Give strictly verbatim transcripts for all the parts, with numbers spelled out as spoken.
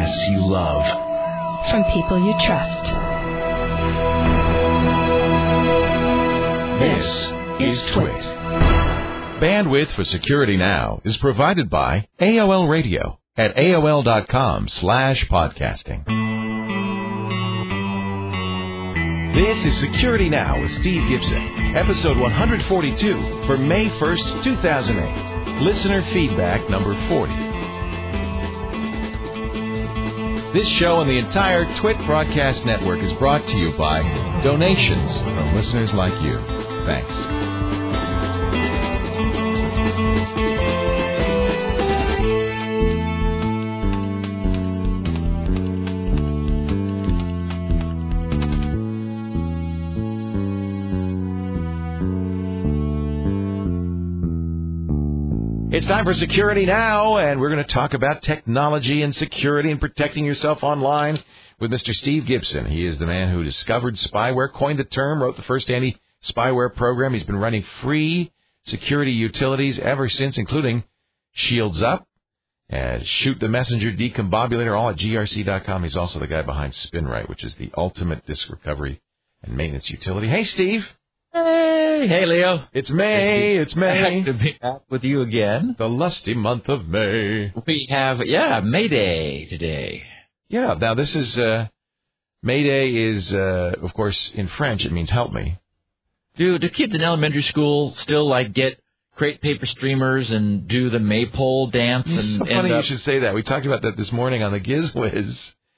podcasts you love. From people you trust. This is Twit. Bandwidth for Security Now is provided by A O L Radio at A O L dot com slash podcasting. This is Security Now with Steve Gibson, episode one forty-two for May first, two thousand eight. Listener feedback number forty. This show and the entire Twit Broadcast Network is brought to you by donations from listeners like you. Thanks. It's time for Security Now, and we're going to talk about technology and security and protecting yourself online with Mister Steve Gibson. He is the man who discovered spyware, coined the term, wrote the first anti-spyware program. He's been running free security utilities ever since, including Shields Up, and Shoot the Messenger Decombobulator, all at G R C dot com. He's also the guy behind SpinRite, which is the ultimate disk recovery and maintenance utility. Hey, Steve. Hey, hey, Leo. It's May. It's May. Nice to be back with you again. The lusty month of May. We have, yeah, May Day today. Yeah, now this is, uh, May Day is, uh, of course, in French, it means help me. Do, do kids in elementary school still, like, get crepe paper streamers and do the maypole dance? It's and so funny end you up... should say that. We talked about that this morning on the GizWiz.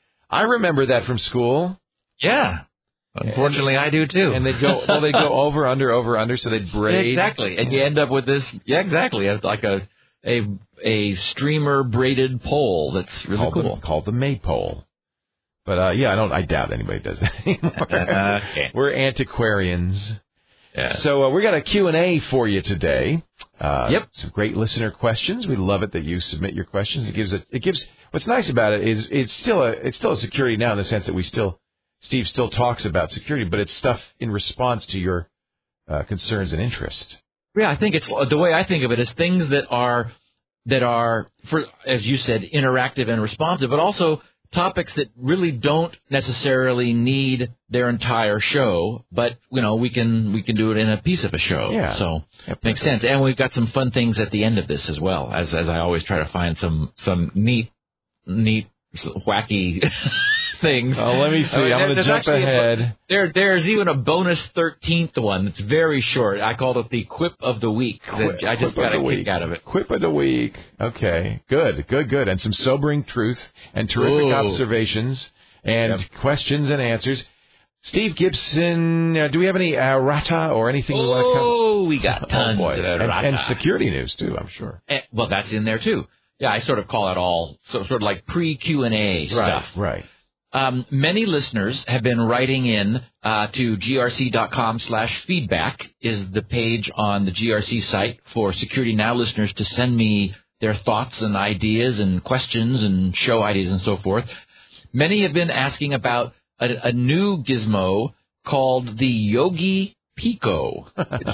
I remember that from school. Yeah. Unfortunately, and, I do too. And they'd go, well, they'd go over, under, over, under, so they'd braid. Exactly. And you end up with this, yeah, exactly. It's like a, a, a streamer braided pole that's really called cool. The, called the maypole. But, uh, yeah, I don't, I doubt anybody does that anymore. Okay. We're antiquarians. Yeah. So, uh, we got a Q and A for you today. Uh, yep. Some great listener questions. We love it that you submit your questions. It gives it, it gives, what's nice about it is it's still a, it's still a security now in the sense that we still, Steve still talks about security, but it's stuff in response to your uh, concerns and interest. Yeah, I think it's the way I think of it is things that are that are, for as you said, interactive and responsive, but also topics that really don't necessarily need their entire show, but you know we can we can do it in a piece of a show. Yeah, so yep. Makes sense. And we've got some fun things at the end of this as well, as as I always try to find some some neat neat wacky. Things. Oh, let me see. I mean, I'm going to jump ahead. A, there, there's even a bonus thirteenth one that's very short. I called it the Quip of the Week. Quip, I just got a week. kick out of it. Quip of the Week. Okay. Good, good, good. And some sobering truth and terrific Ooh. observations and yep. questions and answers. Steve Gibson, uh, do we have any uh, errata or anything oh, we want to cover? Oh, we got tons oh, boy. of and, errata. And security news, too, I'm sure. And, well, that's in there, too. Yeah, I sort of call it all so, sort of like pre-Q and A stuff. Right, right. Um, many listeners have been writing in uh, to G R C dot com slash feedback is the page on the G R C site for Security Now listeners to send me their thoughts and ideas and questions and show ideas and so forth. Many have been asking about a, a new gizmo called the Yogi Pico.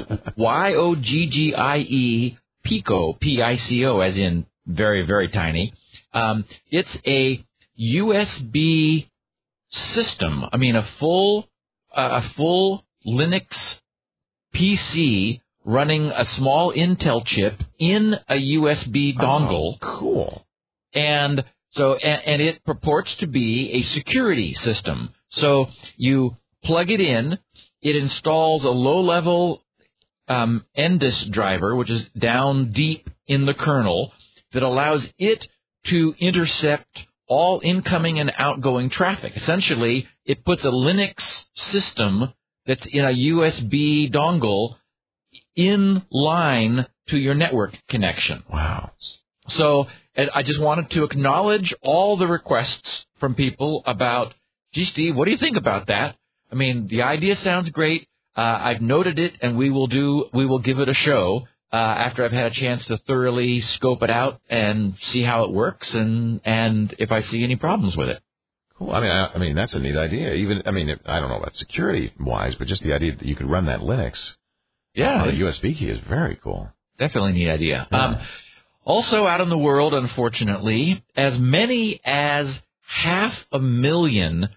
Y O G G I E Pico, P I C O, as in very, very tiny. Um, it's a U S B system. I mean, a full, uh, a full Linux P C running a small Intel chip in a U S B dongle. Oh, cool. And so, and, and it purports to be a security system. So you plug it in. It installs a low-level um, Endus driver, which is down deep in the kernel, that allows it to intercept all incoming and outgoing traffic. Essentially, it puts a Linux system that's in a U S B dongle in line to your network connection. Wow. So I just wanted to acknowledge all the requests from people about, gee, Steve, what do you think about that? I mean, the idea sounds great. Uh, I've noted it, and we will do. We will give it a show. Uh, after I've had a chance to thoroughly scope it out and see how it works and, and if I see any problems with it. Cool. I mean, I, I mean, that's a neat idea. Even, I mean, I don't know about security-wise, but just the idea that you could run that Linux yeah, on a U S B key is very cool. Definitely a neat idea. Yeah. Um, also out in the world, unfortunately, as many as half a million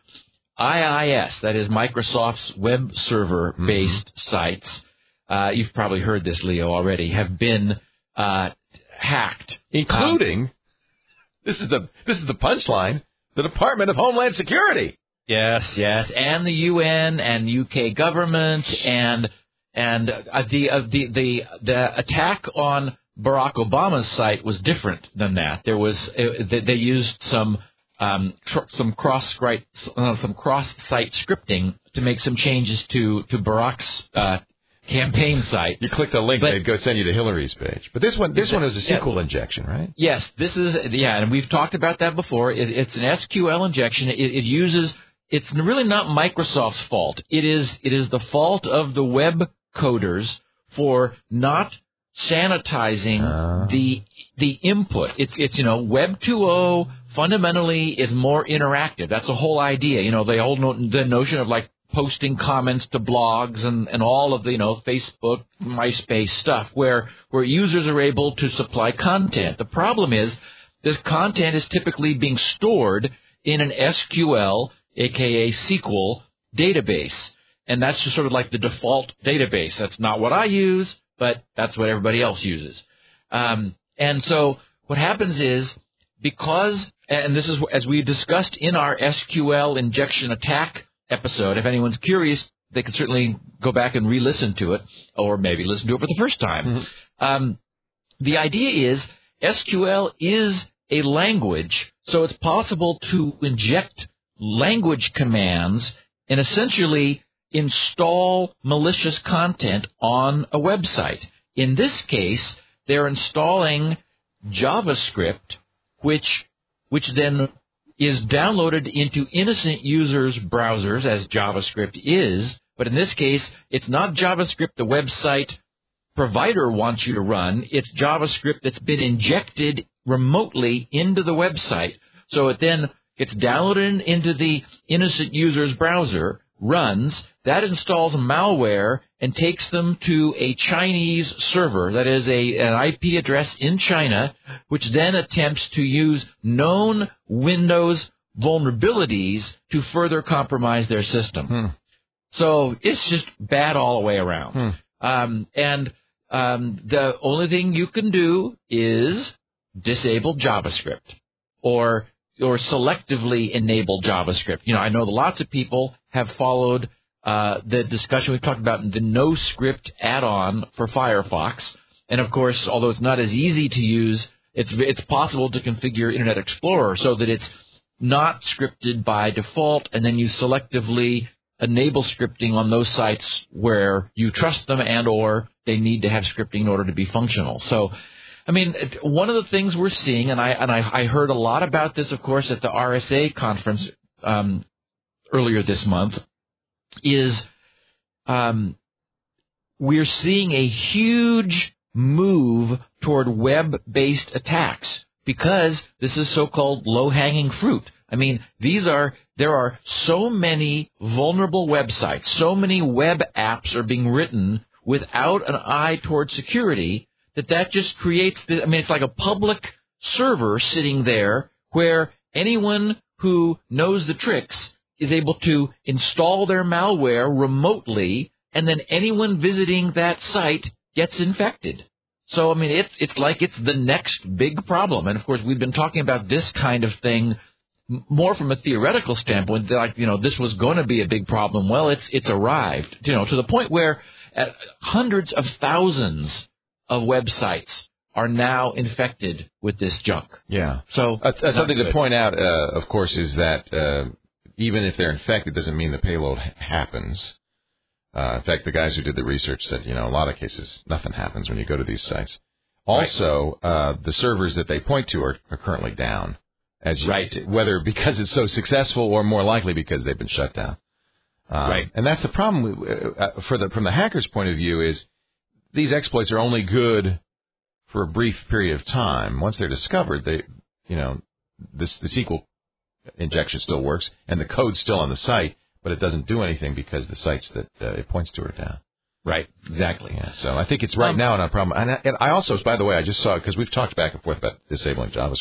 I I S, that is Microsoft's web server-based mm-hmm. sites, uh, you've probably heard this, Leo, already, have been uh, hacked. Including, um, this is the this is the punchline, the Department of Homeland Security. Yes, yes, and the U N and U K government, and and uh, the, uh, the the the attack on Barack Obama's site was different than that. There was uh, they, they used some um, tr- some cross site uh, some cross site scripting to make some changes to to Barack's uh, campaign site. You clicked a link, but, they'd go send you to Hillary's page. But this one, this one is a S Q L yeah, injection, right? Yes, this is yeah, and we've talked about that before. It, it's an S Q L injection. It, it uses. It's really not Microsoft's fault. It is it is the fault of the web coders for not sanitizing uh. the the input. It's it's you know Web two point oh fundamentally is more interactive. That's the whole idea. You know, the whole no, the notion of like posting comments to blogs and, and all of the you know Facebook, MySpace stuff where where users are able to supply content. The problem is this content is typically being stored in an S Q L, aka S Q L database. And that's just sort of like the default database. That's not what I use, but that's what everybody else uses. Um, and so what happens is because, and this is as we discussed in our S Q L injection attack episode, if anyone's curious, they can certainly go back and re-listen to it, or maybe listen to it for the first time. Mm-hmm. Um, the idea is S Q L is a language, so it's possible to inject language commands and essentially install malicious content on a website. In this case, they're installing JavaScript, which which then is downloaded into innocent users' browsers, as JavaScript is. But in this case, it's not JavaScript the website provider wants you to run. It's JavaScript that's been injected remotely into the website. So it then gets downloaded into the innocent user's browser, runs, that installs malware and takes them to a Chinese server, that is a, an I P address in China, which then attempts to use known Windows vulnerabilities to further compromise their system. Hmm. So it's just bad all the way around. Hmm. Um, and um, the only thing you can do is disable JavaScript or or selectively enable JavaScript. You know, I know that lots of people have followed uh, the discussion we've talked about the NoScript add-on for Firefox. And, of course, although it's not as easy to use, it's it's possible to configure Internet Explorer so that it's not scripted by default, and then you selectively enable scripting on those sites where you trust them and or they need to have scripting in order to be functional. So, I mean, one of the things we're seeing, and I and I, I heard a lot about this, of course, at the R S A conference um, earlier this month, is um, we're seeing a huge move toward web-based attacks because this is so-called low-hanging fruit. I mean, these are there are so many vulnerable websites, so many web apps are being written without an eye toward security that that just creates, the, I mean, it's like a public server sitting there where anyone who knows the tricks is able to install their malware remotely, and then anyone visiting that site gets infected. So, I mean, it's it's like it's the next big problem. And, of course, we've been talking about this kind of thing more from a theoretical standpoint, like, you know, this was going to be a big problem. Well, it's it's arrived, you know, to the point where uh, hundreds of thousands of websites are now infected with this junk. Yeah. So uh, uh, something good. to point out, uh, of course, is that uh, even if they're infected, doesn't mean the payload ha- happens. Uh, in fact, the guys who did the research said, you know, in a lot of cases, nothing happens when you go to these sites. Also, right. uh, the servers that they point to are, are currently down. As you, right. Whether because it's so successful or more likely because they've been shut down. Um, right. And that's the problem uh, for the from the hacker's point of view is these exploits are only good for a brief period of time. Once they're discovered, they, you know, this the S Q L injection still works and the code's still on the site, but it doesn't do anything because the sites that uh, it points to are down. Right. Exactly. Yeah. So I think it's right um, now not a problem. And I, and I also, by the way, I just saw, because we've talked back and forth about disabling JavaScript.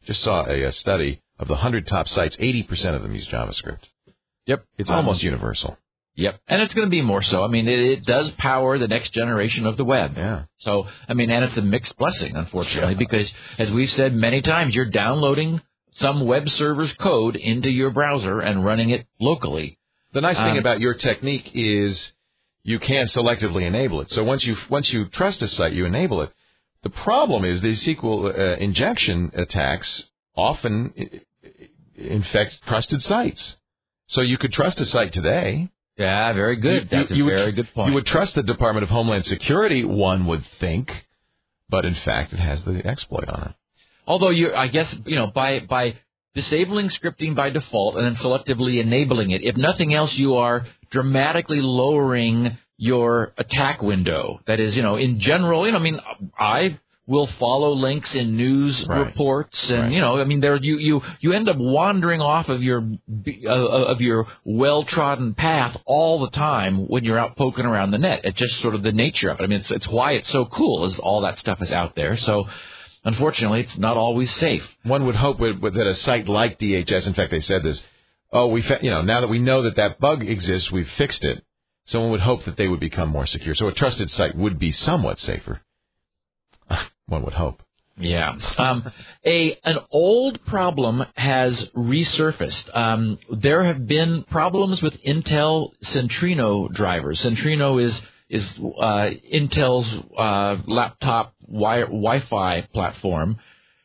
just saw a, a study of the one hundred top sites, eighty percent of them use JavaScript. Yep. It's um, almost universal. Yep. And it's going to be more so. I mean, it, it does power the next generation of the web. Yeah. So, I mean, and it's a mixed blessing, unfortunately, yeah. because as we've said many times, you're downloading some web server's code into your browser and running it locally. The nice thing um, about your technique is you can selectively enable it. So once you once you trust a site, you enable it. The problem is these S Q L uh, injection attacks often infect trusted sites. So you could trust a site today. Yeah, very good. That's you, you a very would, good point. You would trust the Department of Homeland Security, one would think, but in fact it has the exploit on it. Although you, I guess, you know, by by disabling scripting by default and then selectively enabling it, if nothing else, you are dramatically lowering your attack window. That is, you know, in general, you know, I mean, I will follow links in news right. reports, and right. you know, I mean, there you you you end up wandering off of your uh, of your well-trodden path all the time when you're out poking around the net. It's just sort of the nature of it. I mean, it's it's why it's so cool, is all that stuff is out there. So, unfortunately, it's not always safe. One would hope that a site like D H S, in fact, they said this. Oh, we, you know, now that we know that that bug exists, we've fixed it. Someone would hope that they would become more secure. So a trusted site would be somewhat safer. One would hope. Yeah. Um, a an old problem has resurfaced. Um, there have been problems with Intel Centrino drivers. Centrino is is uh, Intel's uh, laptop wi- Wi-Fi platform.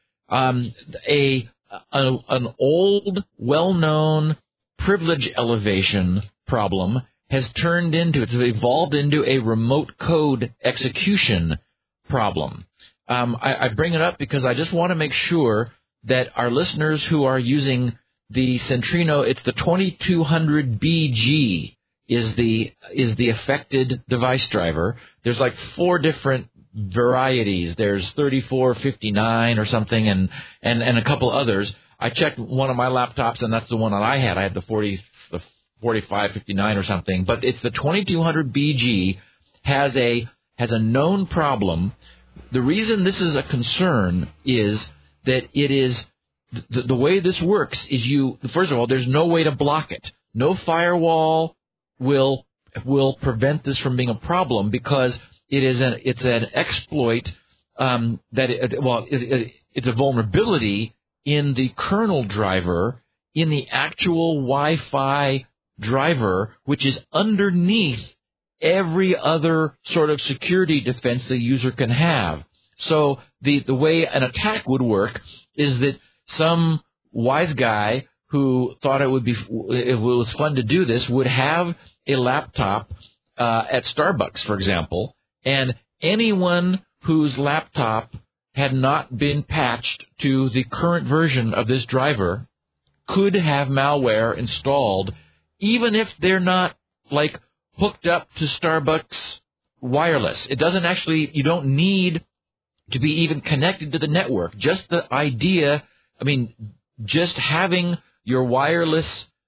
Um, a, a an old, well-known privilege elevation problem has turned into, it's evolved into a remote code execution problem. Um, I, I bring it up because I just want to make sure that our listeners who are using the Centrino, it's the twenty-two hundred B G is the is the affected device driver. There's like four different varieties. There's thirty-four fifty-nine or something, and, and, and a couple others. I checked one of my laptops, and that's the one that I had. I had the forty, the forty-five fifty-nine or something, but it's the twenty-two hundred B G has a has a known problem. The reason this is a concern is that it is the, the way this works is you first of all, there's no way to block it. No firewall will will prevent this from being a problem because it is an it's an exploit um, that it, well it, it, it's a vulnerability in the kernel driver in the actual Wi-Fi driver, which is underneath every other sort of security defense the user can have. So the, the way an attack would work is that some wise guy who thought it would be it was fun to do this would have a laptop uh, at Starbucks, for example, and anyone whose laptop had not been patched to the current version of this driver could have malware installed, even if they're not like hooked up to Starbucks wireless. It doesn't actually, you don't need to be even connected to the network. Just the idea, I mean, just having your wireless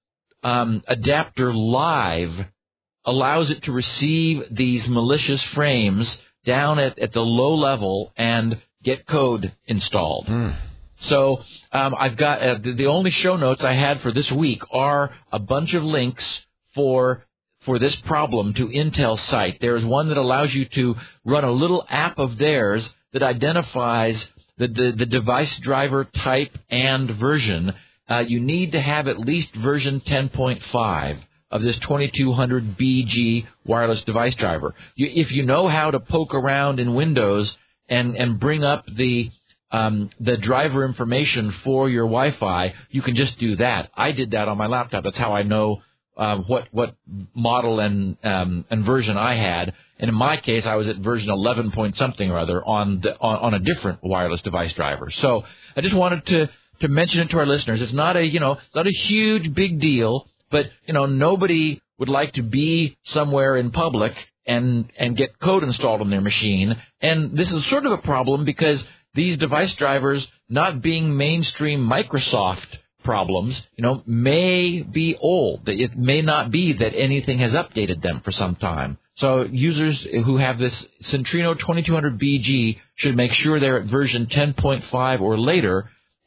um, adapter live allows it to receive these malicious frames down at, at the low level and get code installed. Mm. So um, I've got uh, the, the only show notes I had for this week are a bunch of links for for this problem to Intel's site. There is one that allows you to run a little app of theirs that identifies the, the, the device driver type and version. Uh, you need to have at least version ten point five of this twenty-two hundred B G wireless device driver. You, if you know how to poke around in Windows and, and bring up the um, the driver information for your Wi-Fi, you can just do that. I did that on my laptop. That's how I know Uh, what what model and um, and version I had, and in my case, I was at version eleven point something or other on the on, on a different wireless device driver. So I just wanted to to mention it to our listeners. It's not a you know it's not a huge big deal, but you know nobody would like to be somewhere in public and and get code installed on their machine. And this is sort of a problem because these device drivers, not being mainstream Microsoft problems, you know, may be old. It may not be that anything has updated them for some time. So users who have this Centrino twenty-two hundred B G should make sure they're at version ten point five or later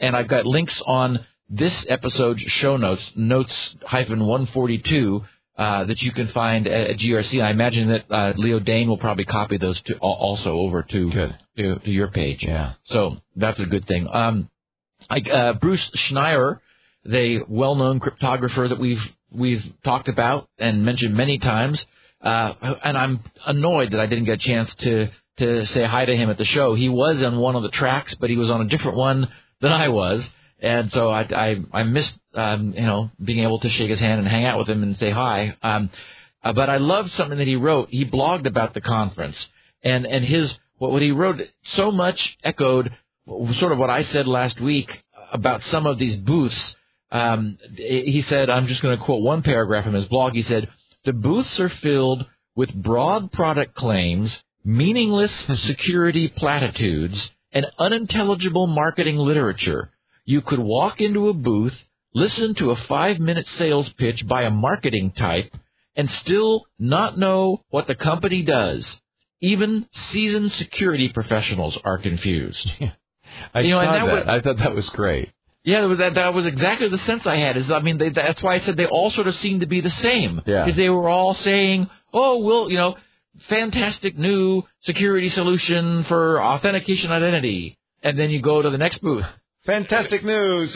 and I've got links on this episode's show notes, notes hyphen one forty-two, uh, that you can find at, at G R C. I imagine that uh, Leo Dane will probably copy those to, also over to, to to your page. Yeah. So that's a good thing. Um, I, uh, Bruce Schneier, the well-known cryptographer that we've we've talked about and mentioned many times, uh, and I'm annoyed that I didn't get a chance to to say hi to him at the show. He was on one of the tracks, but he was on a different one than I was. And so I, I, I missed, um, you know, being able to shake his hand and hang out with him and say hi. Um, uh, but I loved something that he wrote. He blogged about the conference, and, and his, what, what he wrote so much echoed sort of what I said last week about some of these booths. Um, he said, I'm just going to quote one paragraph from his blog. He said, the booths are filled with broad product claims, meaningless security platitudes, and unintelligible marketing literature. You could walk into a booth, listen to a five-minute sales pitch by a marketing type, and still not know what the company does. Even seasoned security professionals are confused. Yeah. I you know, saw and that. that. Was, I thought that was great. Yeah, that was, that, that was exactly the sense I had. Is I mean, they, that's why I said they all sort of seemed to be the same. Yeah. Because they were all saying, oh, well, you know, fantastic new security solution for authentication identity. And then you go to the next booth. Fantastic news.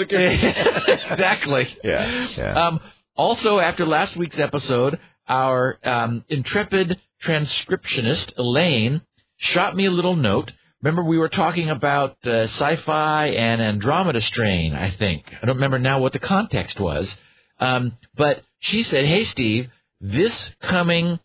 Exactly. Yeah. yeah. Um, also, after last week's episode, our um, intrepid transcriptionist, Elaine, shot me a little note. Remember, we were talking about uh, sci-fi and Andromeda Strain, I think. I don't remember now what the context was. Um, but she said, hey, Steve, this coming...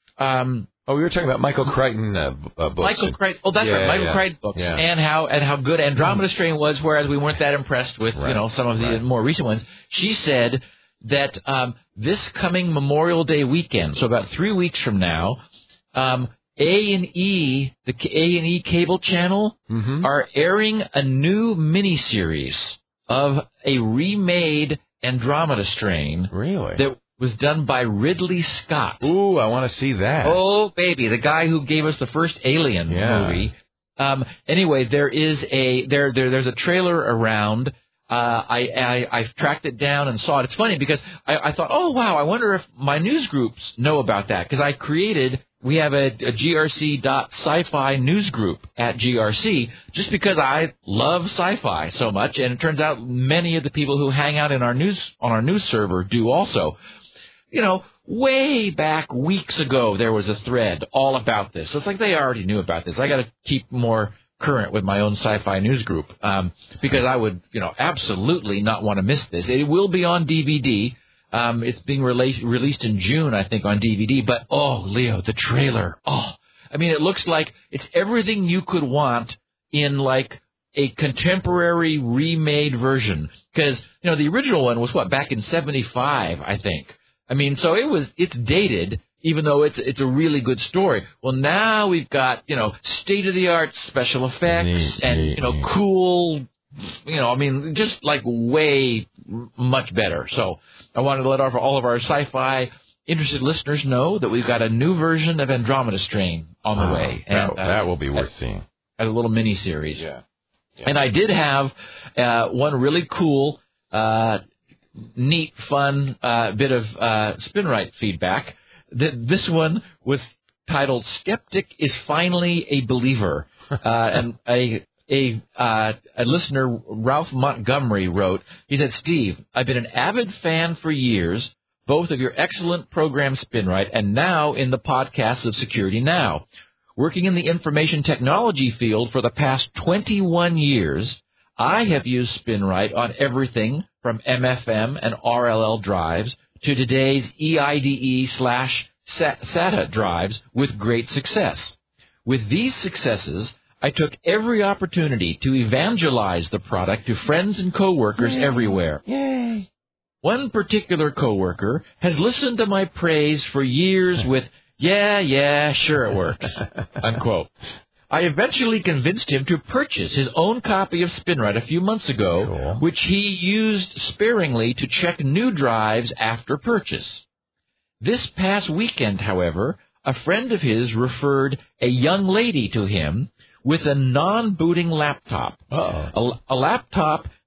Um, Oh, we were talking about Michael Crichton uh, uh, books. Michael Crichton. Oh, that's yeah, right. Michael yeah. Crichton books, yeah. and how and how good Andromeda Strain was. Whereas we weren't that impressed with right. you know some of the right. more recent ones. She said that um, this coming Memorial Day weekend, so about three weeks from now, um, A and E, the A and E cable channel, mm-hmm. are airing a new miniseries of a remade Andromeda Strain. Really? That was done by Ridley Scott. Ooh, I want to see that. Oh, baby, the guy who gave us the first Alien yeah. movie. Um, anyway, there is a there there there's a trailer around. Uh, I, I I've tracked it down and saw it. It's funny because I, I thought, oh wow, I wonder if my news groups know about that because I created. We have a, a G R C dot sci-fi news group at G R C just because I love sci-fi so much, and it turns out many of the people who hang out in our news on our news server do also. You know, way back weeks ago, there was a thread all about this. So it's like they already knew about this. I got to keep more current with my own sci-fi news group um, because I would, you know, absolutely not want to miss this. It will be on D V D. Um, it's being released released in June, I think, on D V D. But, oh, Leo, the trailer. Oh, I mean, it looks like it's everything you could want in, like, a contemporary remade version. Because, you know, the original one was, what, back in seventy-five, I think. I mean, so it was, it's dated, even though it's it's a really good story. Well, now we've got, you know, state-of-the-art special effects neat, and, neat, you know, neat. cool, you know, I mean, just like way much better. So I wanted to let our, all of our sci-fi interested listeners know that we've got a new version of Andromeda Strain on the wow. way. And, that, uh, that will be worth seeing. As a little mini-series. Yeah. yeah. And I did have uh, one really cool uh neat, fun uh, bit of uh, SpinRite feedback. This one was titled "Skeptic is Finally a Believer," uh, and a a uh, a listener, Ralph Montgomery, wrote. He said, "Steve, I've been an avid fan for years, both of your excellent program SpinRite and now in the podcasts of Security Now. Working in the information technology field for the past twenty-one years." I have used SpinRite on everything from M F M and R L L drives to today's E I D E slash SATA drives with great success. With these successes, I took every opportunity to evangelize the product to friends and coworkers Yay. everywhere. Yay! One particular coworker has listened to my praise for years with, yeah, yeah, sure it works, unquote. I eventually convinced him to purchase his own copy of SpinRite a few months ago, cool. which he used sparingly to check new drives after purchase. This past weekend, however, a friend of his referred a young lady to him with a non-booting laptop, Uh-oh. a, a laptop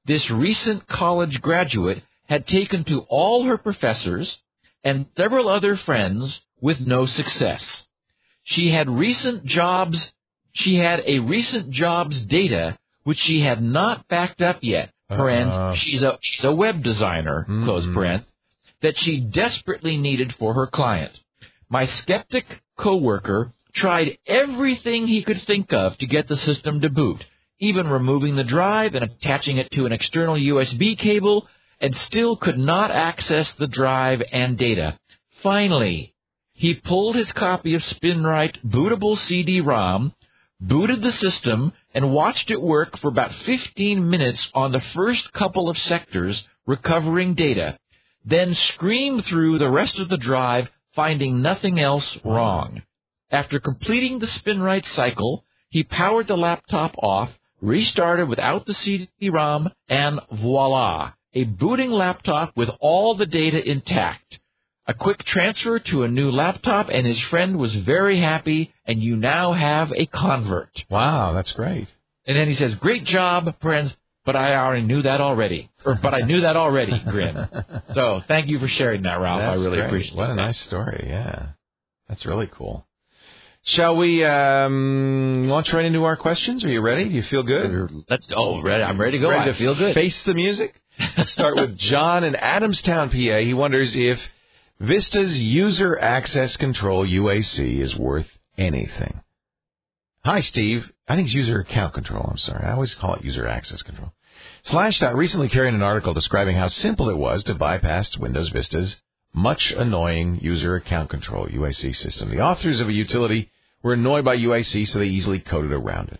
this recent college graduate had taken to all her professors and several other friends with no success. She had recent jobs, she had a recent jobs data which she had not backed up yet, parent, uh, she's a, she's a web designer, mm-hmm. close parent, that she desperately needed for her client. My skeptic coworker tried everything he could think of to get the system to boot, even removing the drive and attaching it to an external U S B cable, and still could not access the drive and data. Finally, he pulled his copy of SpinRite bootable C D ROM, booted the system, and watched it work for about fifteen minutes on the first couple of sectors, recovering data, then screamed through the rest of the drive, finding nothing else wrong. After completing the SpinRite cycle, he powered the laptop off, restarted without the C D ROM, and voila, a booting laptop with all the data intact. A quick transfer to a new laptop, and his friend was very happy, and you now have a convert. Wow, that's great. And then he says, great job, friends, but I already knew that already. Or, but I knew that already, grin. So thank you for sharing that, Ralph. That's I really great. appreciate it. What a nice story, yeah. That's really cool. Shall we um, launch right into our questions? Are you ready? Do you feel good? Let's. Oh, ready. I'm ready to go. Ready I to feel good. Face the music? Let's start with John in Adamstown, P A. He wonders if Vista's user access control U A C is worth anything. Hi, Steve. I think it's user account control. I'm sorry. I always call it user access control. Slashdot recently carried an article describing how simple it was to bypass Windows Vista's much annoying user account control U A C system. The authors of a utility were annoyed by U A C, so they easily coded around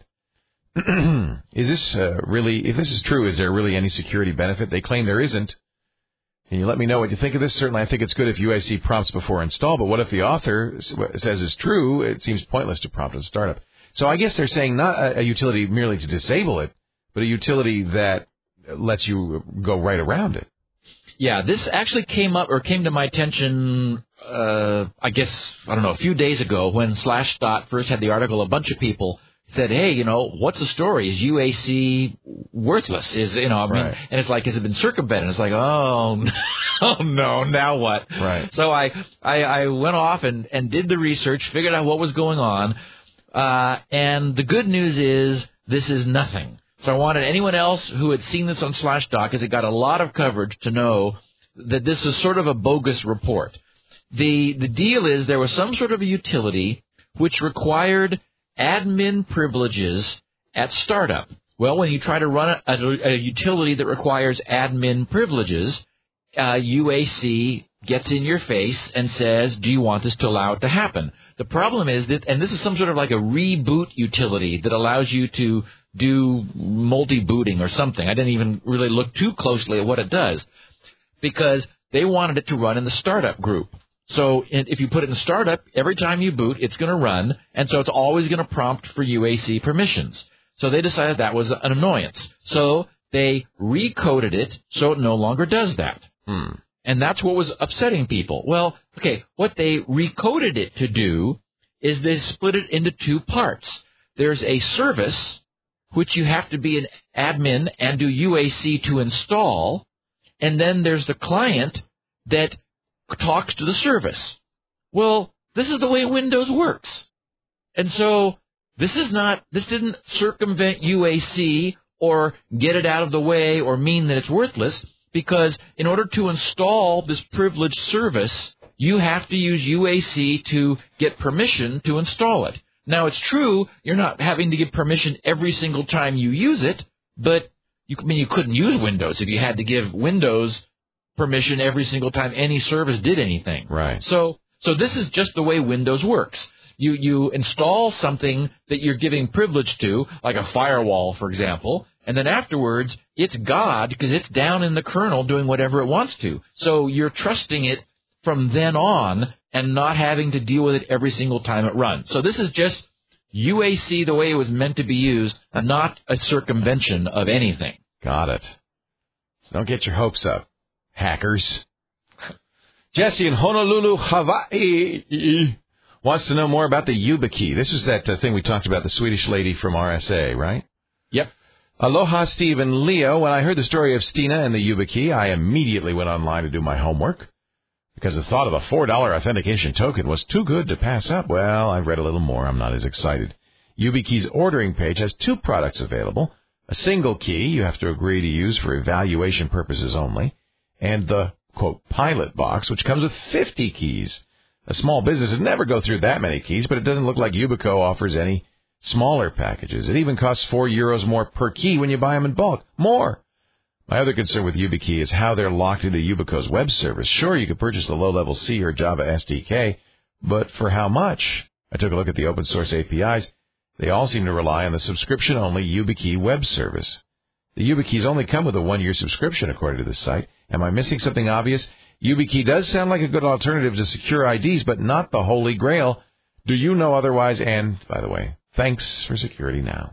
it. Is this uh, really, if this is true, is there really any security benefit? They claim there isn't. Can you let me know what you think of this? Certainly, I think it's good if U A C prompts before install, but what if the author says it's true? It seems pointless to prompt a startup. So I guess they're saying not a, a utility merely to disable it, but a utility that lets you go right around it. Yeah, this actually came up or came to my attention, uh, I guess, I don't know, a few days ago when Slashdot first had the article. A bunch of people said, hey, you know, what's the story? Is U A C worthless? Is, you know, I mean, right. And it's like, has it been circumvented? It's like, oh, oh no, now what? Right. So I, I, I went off and, and did the research, figured out what was going on, uh, and the good news is this is nothing. So I wanted anyone else who had seen this on Slashdot, because it got a lot of coverage, to know that this is sort of a bogus report. The the deal is there was some sort of a utility which required admin privileges at startup. Well, when you try to run a, a, a utility that requires admin privileges, uh, U A C gets in your face and says, do you want this to allow it to happen? The problem is that, and this is some sort of like a reboot utility that allows you to do multi-booting or something. I didn't even really look too closely at what it does, because they wanted it to run in the startup group. So if you put it in startup, every time you boot, it's going to run, and so it's always going to prompt for U A C permissions. So they decided that was an annoyance. So they recoded it so it no longer does that. Hmm. And that's what was upsetting people. Well, okay, what they recoded it to do is they split it into two parts. There's a service, which you have to be an admin and do U A C to install, and then there's the client that talks to the service. Well, this is the way Windows works. And so this is not, this didn't circumvent U A C or get it out of the way or mean that it's worthless, because in order to install this privileged service, you have to use U A C to get permission to install it. Now, it's true you're not having to give permission every single time you use it, but you, I mean, you couldn't use Windows if you had to give Windows permission every single time any service did anything. Right. So, so this is just the way Windows works. You you install something that you're giving privilege to, like a firewall, for example, and then afterwards it's God, because it's down in the kernel doing whatever it wants to. So you're trusting it from then on and not having to deal with it every single time it runs. So this is just U A C the way it was meant to be used, not a circumvention of anything. Got it. So don't get your hopes up, hackers. Jesse in Honolulu, Hawaii, wants to know more about the YubiKey. This was that uh, thing we talked about, the Swedish lady from R S A, right? Yep. Aloha, Steve and Leo. When I heard the story of Stina and the YubiKey, I immediately went online to do my homework because the thought of a four dollar authentication token was too good to pass up. Well, I've read a little more. I'm not as excited. YubiKey's ordering page has two products available. A single key you have to agree to use for evaluation purposes only, and the, quote, pilot box, which comes with fifty keys. A small business would never go through that many keys, but it doesn't look like Yubico offers any smaller packages. It even costs four euros more per key when you buy them in bulk. More! My other concern with YubiKey is how they're locked into Yubico's web service. Sure, you could purchase the low-level C or Java S D K, but for how much? I took a look at the open-source A P Is. They all seem to rely on the subscription-only YubiKey web service. The YubiKeys only come with a one-year subscription, according to the site. Am I missing something obvious? YubiKey does sound like a good alternative to secure I Ds, but not the holy grail. Do you know otherwise? And, by the way, thanks for Security Now.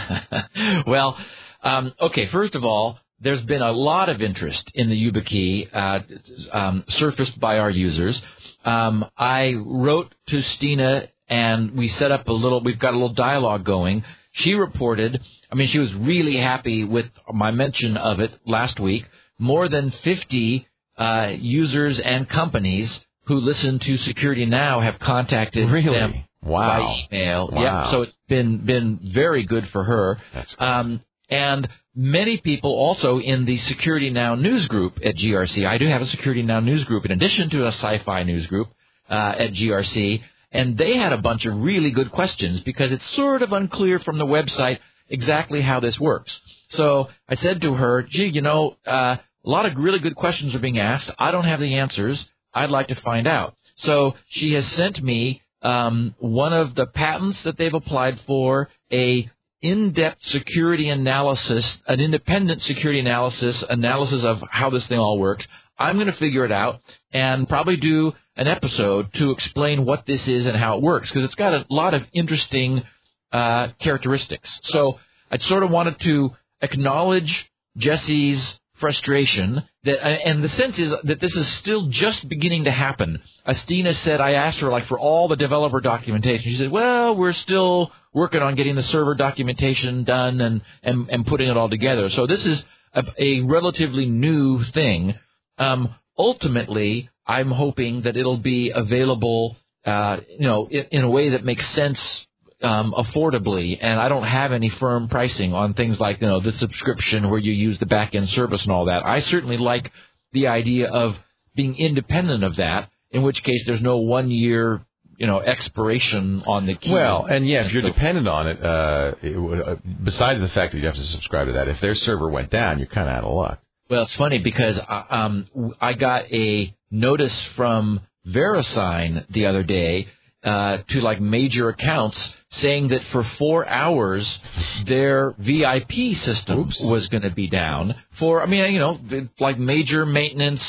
Well, um, okay, first of all, there's been a lot of interest in the YubiKey uh, um, surfaced by our users. Um, I wrote to Stina, and we set up a little, we've got a little dialogue going. She reported, I mean, she was really happy with my mention of it last week. More than fifty uh, users and companies who listen to Security Now have contacted really? them wow. by email. Wow. Yeah, so it's been been very good for her. That's cool. Um, and many people also in the Security Now news group at G R C. I do have a Security Now news group in addition to a sci-fi news group uh, at G R C. And they had a bunch of really good questions because it's sort of unclear from the website exactly how this works. So I said to her, gee, you know, uh, a lot of really good questions are being asked. I don't have the answers. I'd like to find out. So she has sent me um, one of the patents that they've applied for, a in-depth security analysis, an independent security analysis, analysis of how this thing all works. I'm going to figure it out and probably do an episode to explain what this is and how it works, because it's got a lot of interesting uh, characteristics. So I sort of wanted to acknowledge Jesse's frustration, that, and the sense is that this is still just beginning to happen. Astina said, I asked her, like, for all the developer documentation. She said, well, we're still working on getting the server documentation done and, and, and putting it all together. So this is a, a relatively new thing. Um, ultimately, I'm hoping that it'll be available, uh, you know, in, in a way that makes sense Um, affordably, and I don't have any firm pricing on things like, you know, the subscription where you use the back-end service and all that. I certainly like the idea of being independent of that, in which case there's no one-year, you know, expiration on the key. Well, and yeah, if you're dependent on it, uh, it would, uh, besides the fact that you have to subscribe to that, if their server went down, you're kind of out of luck. Well, it's funny because um, I got a notice from VeriSign the other day uh, to like major accounts saying that for four hours their V I P system Oops. was going to be down for, I mean, you know, like major maintenance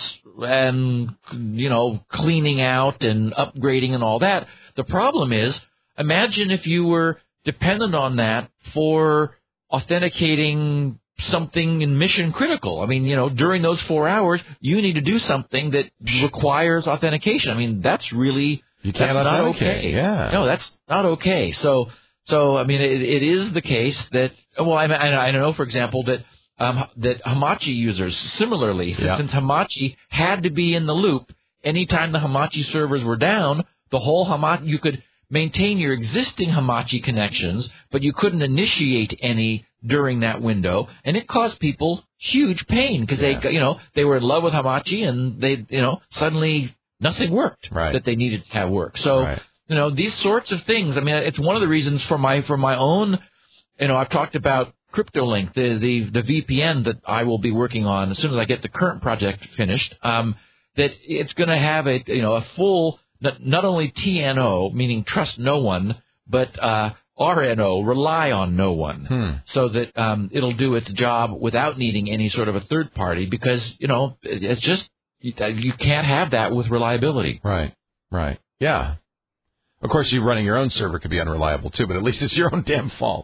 and, you know, cleaning out and upgrading and all that. The problem is, imagine if you were dependent on that for authenticating something in mission critical. I mean, you know, during those four hours, you need to do something that requires authentication. I mean, that's really... You can't that's not authenticate. okay. Yeah. No, that's not okay. So, so I mean, it, it is the case that, well, I, I know, for example, that um, that Hamachi users, similarly, yeah. since Hamachi had to be in the loop, anytime the Hamachi servers were down, the whole Hamachi, you could maintain your existing Hamachi connections, but you couldn't initiate any during that window, and it caused people huge pain because yeah. they, you know, they were in love with Hamachi, and they, you know, suddenly nothing worked right. that they needed to have work. So, right. you know, these sorts of things. I mean, it's one of the reasons for my for my own. You know, I've talked about CryptoLink, the the the V P N that I will be working on as soon as I get the current project finished. Um, that it's going to have a you know a full not, not only T N O, meaning trust no one, but uh, R N O, rely on no one, hmm. so that um, it'll do its job without needing any sort of a third party, because you know it's just you, you can't have that with reliability. Right, right, yeah. Of course, you running your own server could be unreliable too, but at least it's your own damn fault.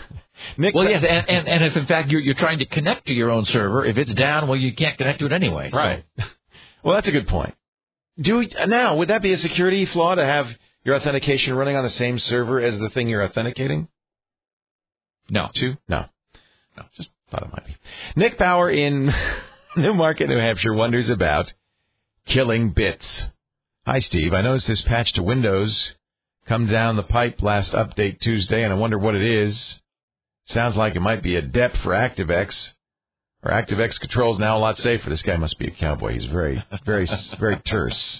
Nick, well, yes, and, and, and if in fact you're, you're trying to connect to your own server, if it's down, well, you can't connect to it anyway. Right. So. Well, that's a good point. Do we, now, would that be a security flaw to have your authentication running on the same server as the thing you're authenticating? No. To? No. No, just thought it might be. Nick Bauer in Newmarket, New Hampshire, wonders about killing bits. Hi, Steve. I noticed this patch to Windows come down the pipe last update Tuesday, and I wonder what it is. Sounds like it might be a D E P for ActiveX. Or ActiveX controls now a lot safer. This guy must be a cowboy. He's very, very, very terse.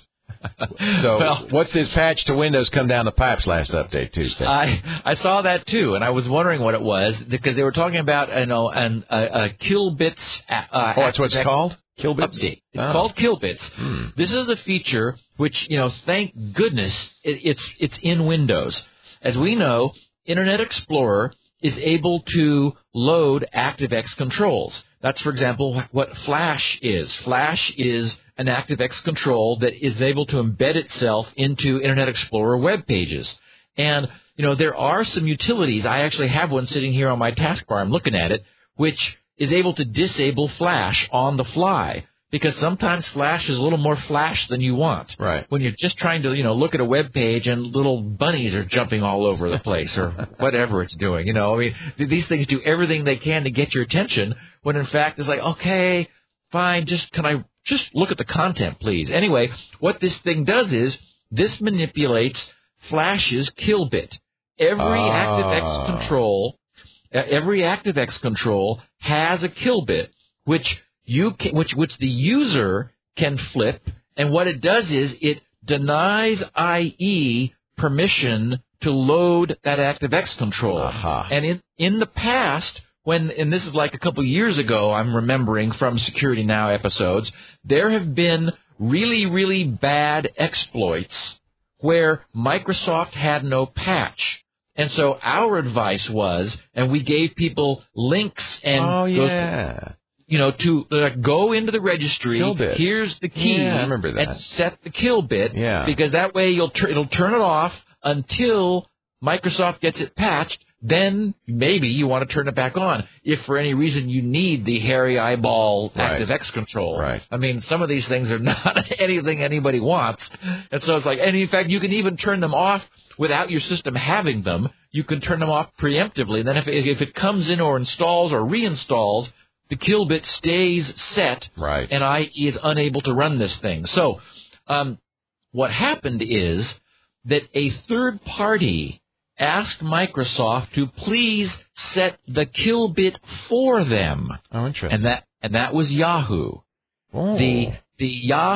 So, well, what's this patch to Windows come down the pipes last update Tuesday? I I saw that too, and I was wondering what it was because they were talking about you know an a, a Killbits. Uh, oh, that's what it's called? Killbits? Update. It's oh. called Killbits. Hmm. This is a feature which you know, thank goodness, it, it's it's in Windows. As we know, Internet Explorer is able to load ActiveX controls. That's, for example, what Flash is. Flash is an ActiveX control that is able to embed itself into Internet Explorer web pages. And, you know, there are some utilities. I actually have one sitting here on my taskbar. I'm looking at it, which is able to disable Flash on the fly. Because sometimes Flash is a little more Flash than you want. Right. When you're just trying to, you know, look at a web page and little bunnies are jumping all over the place or whatever it's doing. You know, I mean, these things do everything they can to get your attention when in fact it's like, okay, fine, just can I just look at the content, please? Anyway, what this thing does is this manipulates Flash's kill bit. Every oh. ActiveX control, every ActiveX control has a kill bit, which You can, which which the user can flip, and what it does is it denies I E permission to load that ActiveX control. Uh-huh. And in in the past, when and this is like a couple years ago, I'm remembering from Security Now episodes, there have been really really bad exploits where Microsoft had no patch. And so our advice was, and we gave people links and oh yeah. those, you know, to uh, go into the registry. Here's the key. Yeah, I remember that. And set the kill bit. Yeah. Because that way you'll tur- it'll turn it off until Microsoft gets it patched. Then maybe you want to turn it back on if for any reason you need the hairy eyeball right. ActiveX control. Right. I mean, some of these things are not anything anybody wants. And so it's like, and in fact, you can even turn them off without your system having them. You can turn them off preemptively. And then if it, if it comes in or installs or reinstalls, the kill bit stays set, right. and I E is unable to run this thing. So um, what happened is that a third party asked Microsoft to please set the kill bit for them. Oh, interesting. And that and that was Yahoo. Oh. The the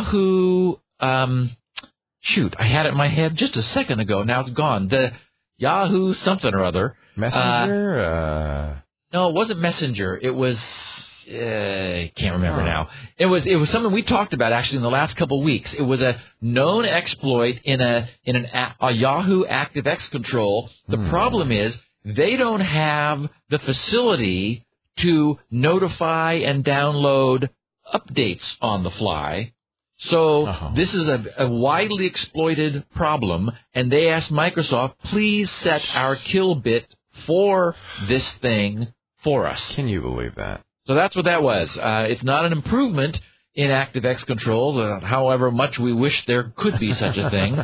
Yahoo um, shoot, I had it in my head just a second ago. Now it's gone. The Yahoo something or other. Messenger. Uh, uh... No, it wasn't Messenger. It was. Uh, I can't remember oh. now. It was it was something we talked about actually in the last couple of weeks. It was a known exploit in a in an a, a Yahoo ActiveX control. The hmm. problem is they don't have the facility to notify and download updates on the fly. So uh-huh. this is a, a widely exploited problem, and they asked Microsoft, please set our kill bit for this thing for us. Can you believe that? So that's what that was. Uh, it's not an improvement in ActiveX controls, uh, however much we wish there could be such a thing.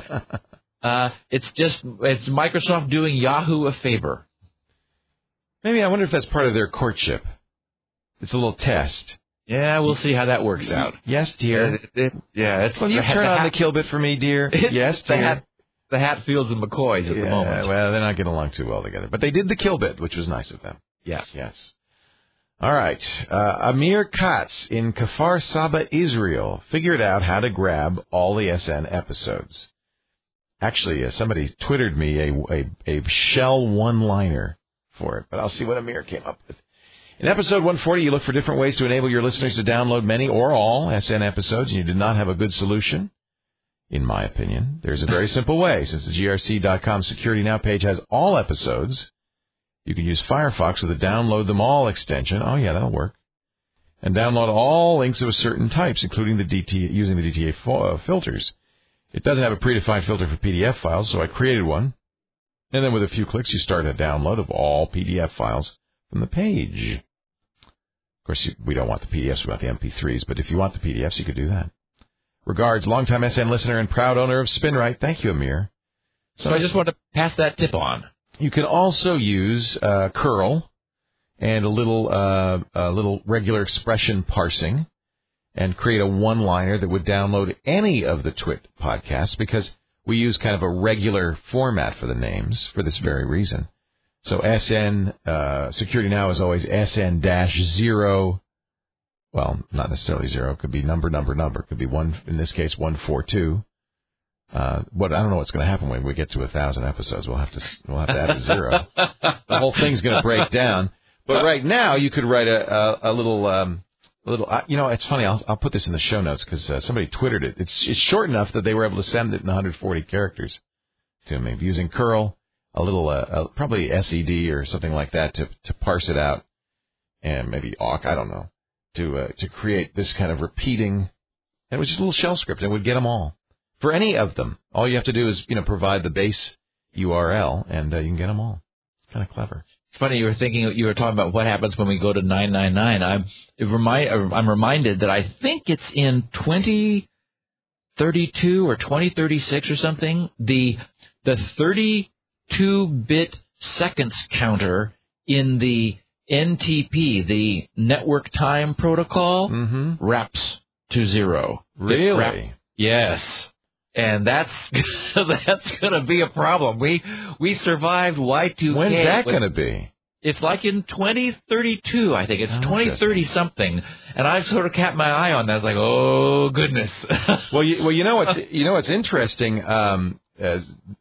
Uh, it's just it's Microsoft doing Yahoo a favor. Maybe I wonder if that's part of their courtship. It's a little test. Yeah, we'll see how that works out. Yes, dear. It, it, yeah, it's Will you the, turn the on hat, the kill bit for me, dear? Yes, the dear. hat, the Hatfields and McCoys at yeah, the moment. Well, they're not getting along too well together. But they did the kill bit, which was nice of them. Yes. Yes. All right. Uh, Amir Katz in Kfar Saba, Israel, figured out how to grab all E S N episodes. Actually, uh, somebody Twittered me a, a, a shell one-liner for it, but I'll see what Amir came up with. In episode one forty, you look for different ways to enable your listeners to download many or all S N episodes, and you did not have a good solution, in my opinion. There's a very simple way. Since the G R C dot com Security Now page has all episodes, you can use Firefox with the Download Them All extension. Oh, yeah, that'll work. And download all links of a certain types, including the D T A, using the D T A fo- uh, filters. It doesn't have a predefined filter for P D F files, so I created one. And then with a few clicks, you start a download of all P D F files from the page. Of course, we don't want the P D Fs, we want the M P threes, but if you want the P D Fs, you could do that. Regards, longtime S N listener and proud owner of SpinRite. Thank you, Amir. So I just want to pass that tip on. You can also use uh, curl and a little uh, a little regular expression parsing, and create a one-liner that would download any of the Twit podcasts, because we use kind of a regular format for the names for this very reason. So S N, uh, Security Now is always S N dash zero. Well, not necessarily zero. It could be number, number, number. It could be one, in this case, one four two. Uh, what I don't know what's going to happen when we get to a thousand episodes. We'll have to we'll have to add a zero. The whole thing's going to break down. But right now, you could write a a, a little um, a little. Uh, you know, it's funny. I'll I'll put this in the show notes because uh, somebody twittered it. It's it's short enough that they were able to send it in one hundred forty characters to me using curl, a little uh, uh, probably S E D or something like that to to parse it out, and maybe awk. I don't know to uh, to create this kind of repeating. And it was just a little shell script, and it would get them all. For any of them, all you have to do is, you know, provide the base U R L, and uh, you can get them all. It's kind of clever. It's funny you were thinking you were talking about what happens when we go to nine nine nine. I'm it remind I'm reminded that I think it's in twenty thirty-two or twenty thirty-six or something. The the thirty-two bit seconds counter in the N T P, the Network Time Protocol, mm-hmm. wraps to zero. Really? Wraps, yes. And that's that's going to be a problem. We we survived Y two K. When's that going to be? It's like in twenty thirty-two, I think. It's oh, twenty thirty something. And I've sort of kept my eye on that. I was like, oh goodness. well, you, well, you know what's you know what's interesting. Um, uh,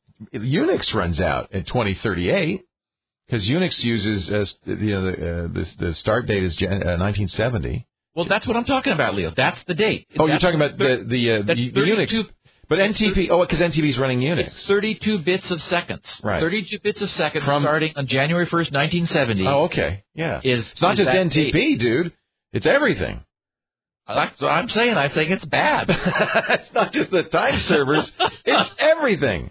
Unix runs out in twenty thirty-eight because Unix uses uh, you know the, uh, the the start date is uh, nineteen seventy. Well, that's what I'm talking about, Leo. That's the date. Oh, that's you're talking about the the, uh, the Unix. But N T P, oh, because N T P is running Unix. It's thirty-two bits of seconds. Right. thirty-two bits of seconds From, starting on January first, nineteen seventy. Oh, okay. Yeah. Is, it's not is just N T P, date. dude. It's everything. That's what I'm saying. I think it's bad. It's not just the time servers. It's everything.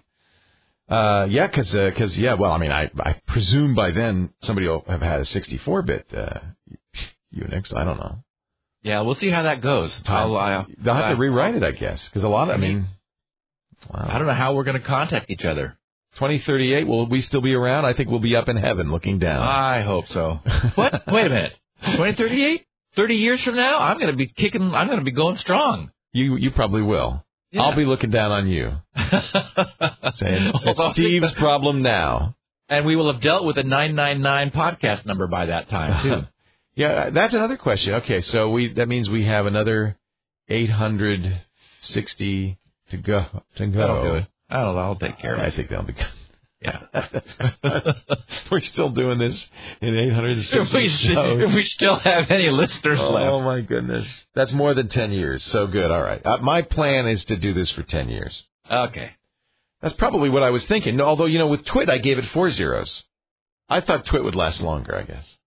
Uh, yeah, because, uh, cause, yeah, well, I mean, I, I presume by then somebody will have had a sixty-four bit uh, Unix. I don't know. Yeah, we'll see how that goes. I'll, I'll, They'll have to rewrite it, I guess, because a lot of, I mean... Wow. I don't know how we're going to contact each other. twenty thirty-eight, will we still be around? I think we'll be up in heaven looking down. I hope so. What? Wait a minute. twenty thirty-eight? thirty years from now? I'm going to be kicking, I'm going to be going strong. You you probably will. Yeah. I'll be looking down on you. Saying, it's Steve's problem now. And we will have dealt with a nine nine nine podcast number by that time, too. Yeah, that's another question. Okay, so we that means we have another eight hundred sixty... To go, to go. That'll do it. I don't know. I'll take care of it. I think that'll be good. Yeah. We're still doing this in eight hundred sixty if we, shows. If we still have any listeners oh, left. Oh, my goodness. That's more than ten years. So good. All right. Uh, my plan is to do this for ten years. Okay. That's probably what I was thinking. Although, you know, with Twit, I gave it four zeros. I thought Twit would last longer, I guess.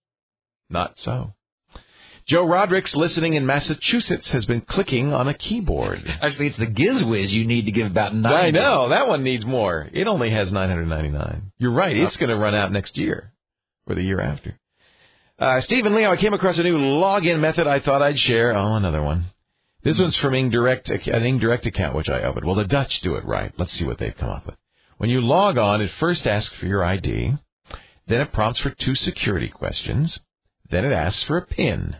Not so. Joe Roderick's listening in Massachusetts has been clicking on a keyboard. Actually, it's the GizWiz you need to give about nine. I know. That one needs more. It only has nine hundred ninety-nine. You're right. It's going to run out next year or the year after. Uh, Steve and Leo, I came across a new login method I thought I'd share. Oh, another one. This one's from indirect, an indirect account, which I opened. Well, the Dutch do it right. Let's see what they've come up with. When you log on, it first asks for your I D. Then it prompts for two security questions. Then it asks for a PIN.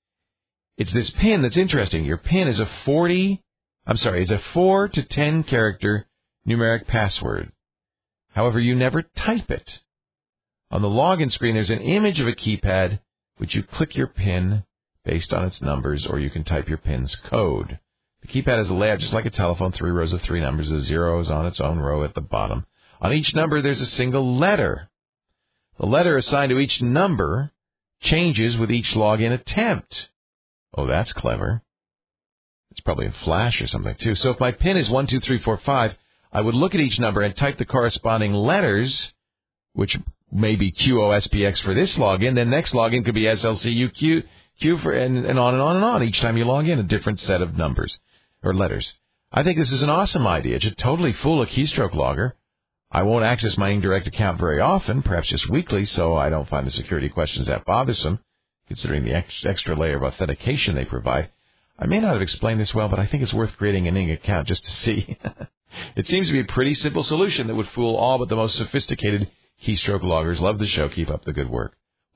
It's this PIN that's interesting. Your PIN is a forty, I'm sorry, is a four to ten character numeric password. However, you never type it. On the login screen, there's an image of a keypad, which you click your PIN based on its numbers, or you can type your PIN's code. The keypad has a layout just like a telephone, three rows of three numbers. The zero is on its own row at the bottom. On each number, there's a single letter. The letter assigned to each number changes with each login attempt. Oh, that's clever. It's probably in Flash or something, too. So if my PIN is one two three four five, I would look at each number and type the corresponding letters, which may be Q O S P X for this login. Then next login could be S L C U Q, Q for, and, and on and on and on. Each time you log in, a different set of numbers or letters. I think this is an awesome idea. It should totally fool a keystroke logger. I won't access my indirect account very often, perhaps just weekly, so I don't find the security questions that bothersome. Considering the extra layer of authentication they provide. I may not have explained this well, but I think it's worth creating an Ing account just to see. It seems to be a pretty simple solution that would fool all but the most sophisticated keystroke loggers. Love the show. Keep up the good work.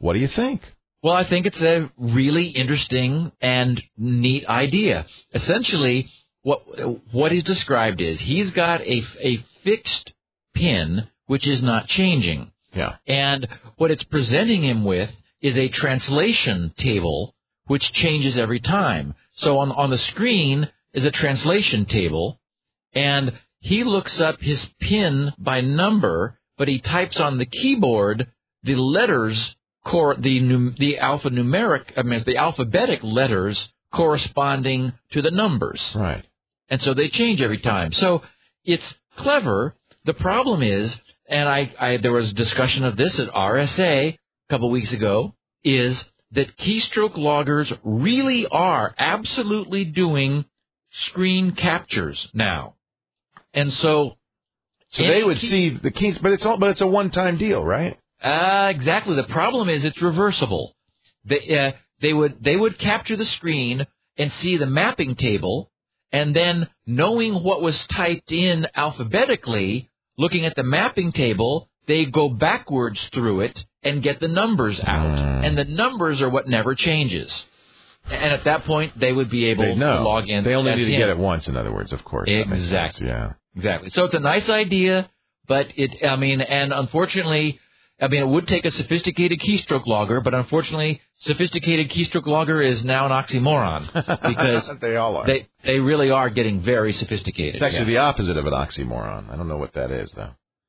What do you think? Well, I think it's a really interesting and neat idea. Essentially, what what he's described is he's got a, a fixed pin which is not changing. Yeah. And what it's presenting him with is a translation table which changes every time. So on on the screen is a translation table, and he looks up his pin by number, but he types on the keyboard the letters, cor- the the alphanumeric, I mean the alphabetic letters corresponding to the numbers. Right. And so they change every time. So it's clever. The problem is, and I, I there was discussion of this at R S A a couple weeks ago, is that keystroke loggers really are absolutely doing screen captures now. And so, so they would key- see the keys, but it's all, but it's a one-time deal, right? Uh, exactly. The problem is it's reversible. They, uh, they would they would capture the screen and see the mapping table, and then knowing what was typed in alphabetically, looking at the mapping table, they go backwards through it and get the numbers out. Mm. And the numbers are what never changes. And at that point, they would be able they know. to log in. They only need to him. get it once, in other words, of course. Exactly. Yeah. Exactly. So it's a nice idea, but it, I mean, and unfortunately, I mean, it would take a sophisticated keystroke logger, but unfortunately, sophisticated keystroke logger is now an oxymoron because they all are. They they really are getting very sophisticated. It's actually yeah. the opposite of an oxymoron. I don't know what that is, though.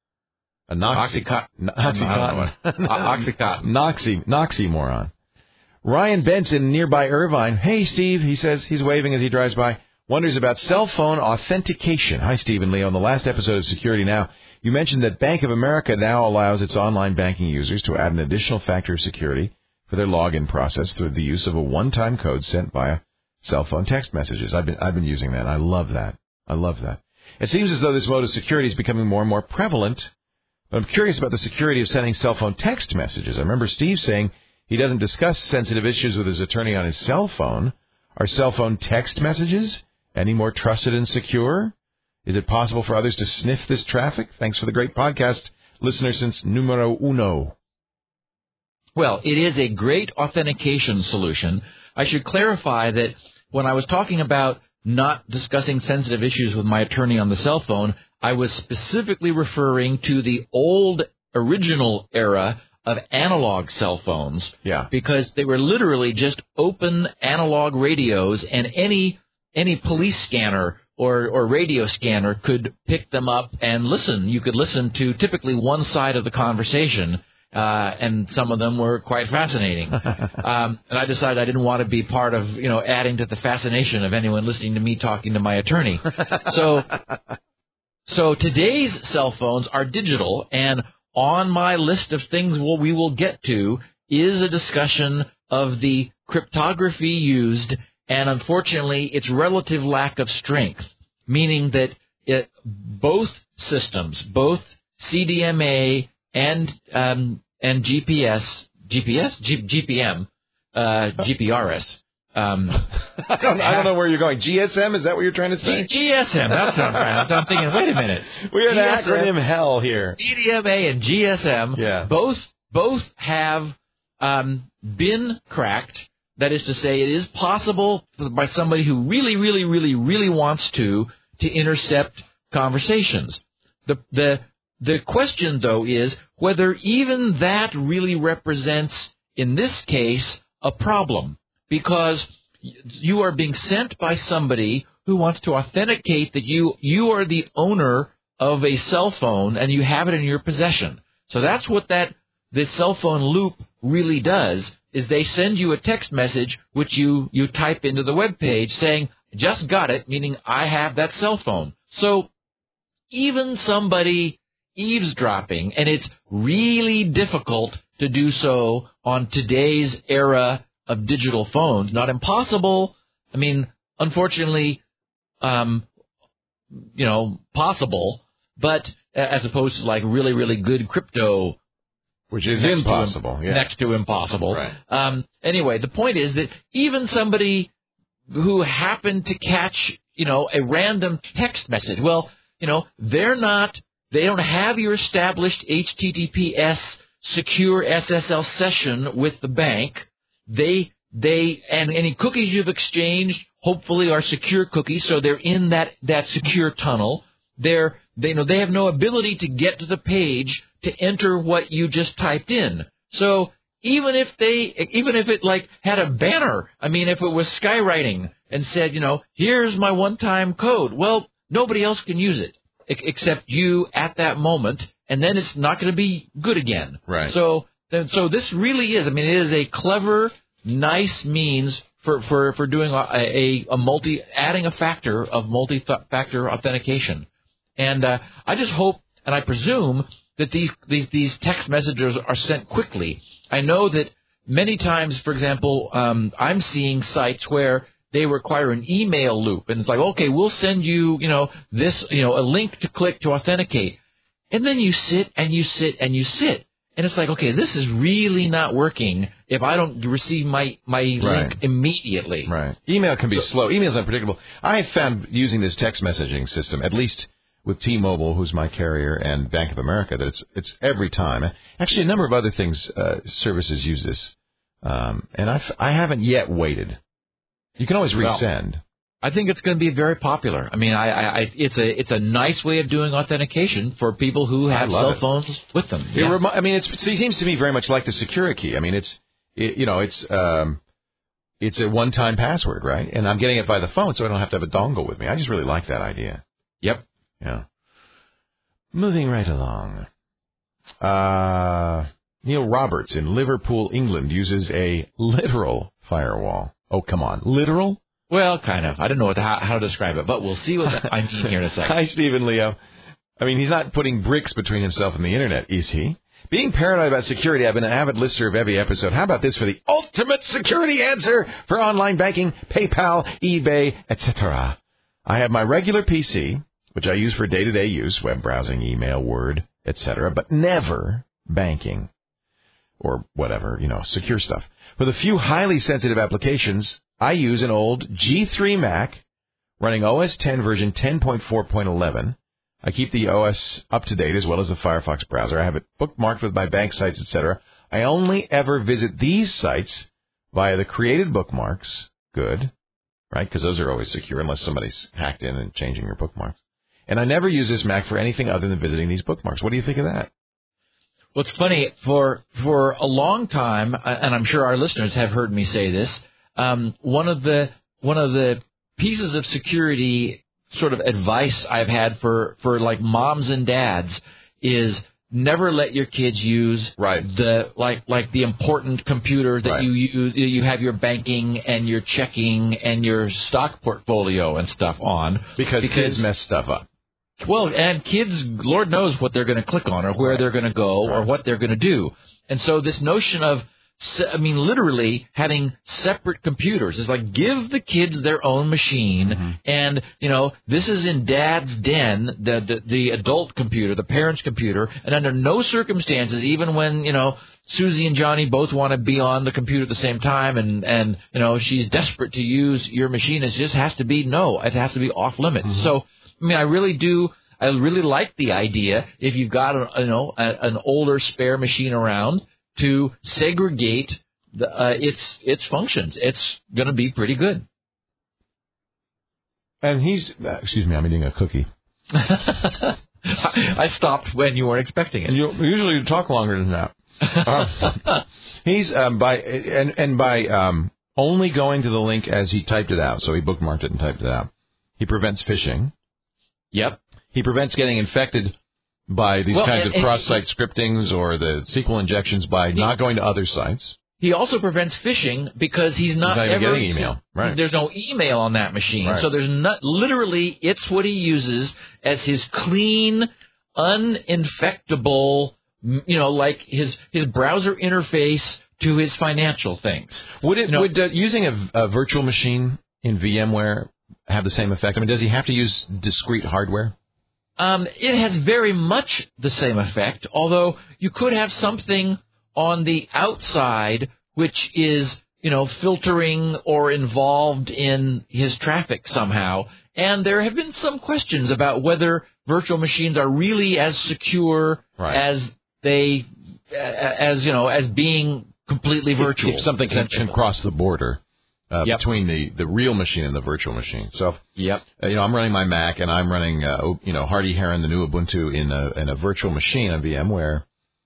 A noxy, Oxycot- Oxycontin. Oxycontin. Noxy, noxymoron. Ryan Benson, nearby Irvine. Hey, Steve, he says, he's waving as he drives by, wonders about cell phone authentication. Hi, Steve and Leo. On the last episode of Security Now, you mentioned that Bank of America now allows its online banking users to add an additional factor of security for their login process through the use of a one-time code sent via cell phone text messages. I've been I've been using that. I love that. I love that. It seems as though this mode of security is becoming more and more prevalent, but I'm curious about the security of sending cell phone text messages. I remember Steve saying he doesn't discuss sensitive issues with his attorney on his cell phone. Are cell phone text messages any more trusted and secure? Is it possible for others to sniff this traffic? Thanks for the great podcast, listener since numero uno. Well, it is a great authentication solution. I should clarify that when I was talking about not discussing sensitive issues with my attorney on the cell phone, I was specifically referring to the old original era of analog cell phones. Yeah. Because they were literally just open analog radios, and any any police scanner or, or radio scanner could pick them up and listen. You could listen to typically one side of the conversation, uh, and some of them were quite fascinating. um, and I decided I didn't want to be part of, you know, adding to the fascination of anyone listening to me talking to my attorney. So, so today's cell phones are digital, and on my list of things we'll, we will get to is a discussion of the cryptography used and, unfortunately, its relative lack of strength, meaning that it, both systems, both C D M A and um, and G P S, G P S, G, GPM, uh, G P R S. Um, I, don't, I don't know where you're going. G S M, is that what you're trying to say? G- GSM, that's what I'm trying to I'm thinking, wait a minute. We're in G S M, acronym hell here. C D M A and G S M, yeah. both both have um, been cracked. That is to say, it is possible by somebody who really, really, really, really wants to, to intercept conversations. The, the, the question, though, is whether even that really represents, in this case, a problem. Because you are being sent by somebody who wants to authenticate that you, you are the owner of a cell phone and you have it in your possession. So that's what that, this cell phone loop really does. Is they send you a text message which you, you type into the web page saying, just got it, meaning I have that cell phone. So even somebody eavesdropping, and it's really difficult to do so on today's era of digital phones, not impossible, I mean, unfortunately, um, you know, possible, but as opposed to like really, really good crypto, which is next impossible. To, yeah. Next to impossible. Right. Um, anyway, the point is that even somebody who happened to catch, you know, a random text message, well, you know, they're not, they don't have your established H T T P S secure S S L session with the bank. They they and any cookies you've exchanged hopefully are secure cookies, so they're in that, that secure tunnel. They're they you know they have no ability to get to the page to enter what you just typed in. So even if they even if it like had a banner, I mean, if it was skywriting and said, you know, here's my one-time code, well, nobody else can use it except you at that moment, and then it's not going to be good again. Right. So so this really is, I mean, it is a clever, nice means for, for, for doing a, a, a multi, adding a factor of multi-factor authentication. And uh, I just hope, and I presume, that these, these, these text messages are sent quickly. I know that many times, for example, um, I'm seeing sites where they require an email loop, and it's like, okay, we'll send you, you know, this, you know, a link to click to authenticate. And then you sit and you sit and you sit. And it's like, okay, this is really not working if I don't receive my, my right. link immediately. Right. Email can be so, slow. Email is unpredictable. I have found using this text messaging system, at least with T-Mobile, who's my carrier, and Bank of America, that it's it's every time. Actually, a number of other things, uh, services use this. Um, and I've, I haven't yet waited. You can always resend. Well, I think it's going to be very popular. I mean, I, I, it's a it's a nice way of doing authentication for people who have cell it. phones with them. It yeah. remi- I mean, it's, it seems to me very much like the Security. I mean, it's it, you know, it's um, it's a one-time password, right? And I'm getting it by the phone, so I don't have to have a dongle with me. I just really like that idea. Yep. Yeah. Moving right along. Uh, Neil Roberts in Liverpool, England, uses a literal firewall. Oh, come on, literal? Well, kind of. I don't know what to, how, how to describe it, but we'll see what I mean here in a second. Hi, Stephen Leo. I mean, he's not putting bricks between himself and the Internet, is he? Being paranoid about security, I've been an avid listener of every episode. How about this for the ultimate security answer for online banking, PayPal, eBay, et cetera? I have my regular P C, which I use for day-to-day use, web browsing, email, Word, et cetera, but never banking or whatever, you know, secure stuff. For the few highly sensitive applications, I use an old G three Mac running O S ten version ten point four point eleven. I keep the O S up to date as well as the Firefox browser. I have it bookmarked with my bank sites, et cetera. I only ever visit these sites via the created bookmarks. Good, right? Because those are always secure unless somebody's hacked in and changing your bookmarks. And I never use this Mac for anything other than visiting these bookmarks. What do you think of that? Well, it's funny. For for a long time, and I'm sure our listeners have heard me say this, um, one of the one of the pieces of security sort of advice I've had for, for like moms and dads is never let your kids use right. the like like the important computer that right. you use. You have your banking and your checking and your stock portfolio and stuff on because, because kids mess stuff up. Well, and kids, Lord knows what they're going to click on or where right. they're going to go right. or what they're going to do. And so this notion of, I mean, literally having separate computers is like give the kids their own machine. Mm-hmm. And, you know, this is in dad's den, the, the the adult computer, the parent's computer. And under no circumstances, even when, you know, Susie and Johnny both want to be on the computer at the same time and, and you know, she's desperate to use your machine, it just has to be no. It has to be off limits. Mm-hmm. So, I mean, I really do. I really like the idea, if you've got a, you know a, an older spare machine around, to segregate the, uh, its its functions. It's going to be pretty good. And he's uh, excuse me, I'm eating a cookie. I stopped when you weren't expecting it. You usually you talk longer than that. Uh, he's um, by and and by um, only going to the link as he typed it out. So he bookmarked it and typed it out. He prevents phishing. Yep. He prevents getting infected by these well, kinds and, of cross-site scriptings or the S Q L injections by he, not going to other sites. He also prevents phishing because he's not, he's not ever getting email. Right. There's no email on that machine, right. so there's not literally. It's what he uses as his clean, uninfectable, you know, like his his browser interface to his financial things. Would it you know, would uh, using a, a virtual machine in VMware have the same effect? I mean, does he have to use discrete hardware? Um, it has very much the same effect, although you could have something on the outside which is, you know, filtering or involved in his traffic somehow. And there have been some questions about whether virtual machines are really as secure right. as they as you know, as being completely virtual. If, if something can, can cross the border uh, yep. between the, the real machine and the virtual machine. So, yep. uh, you know, I'm running my Mac and I'm running, uh, you know, Hardy Heron, the new Ubuntu in a in a virtual machine on VMware.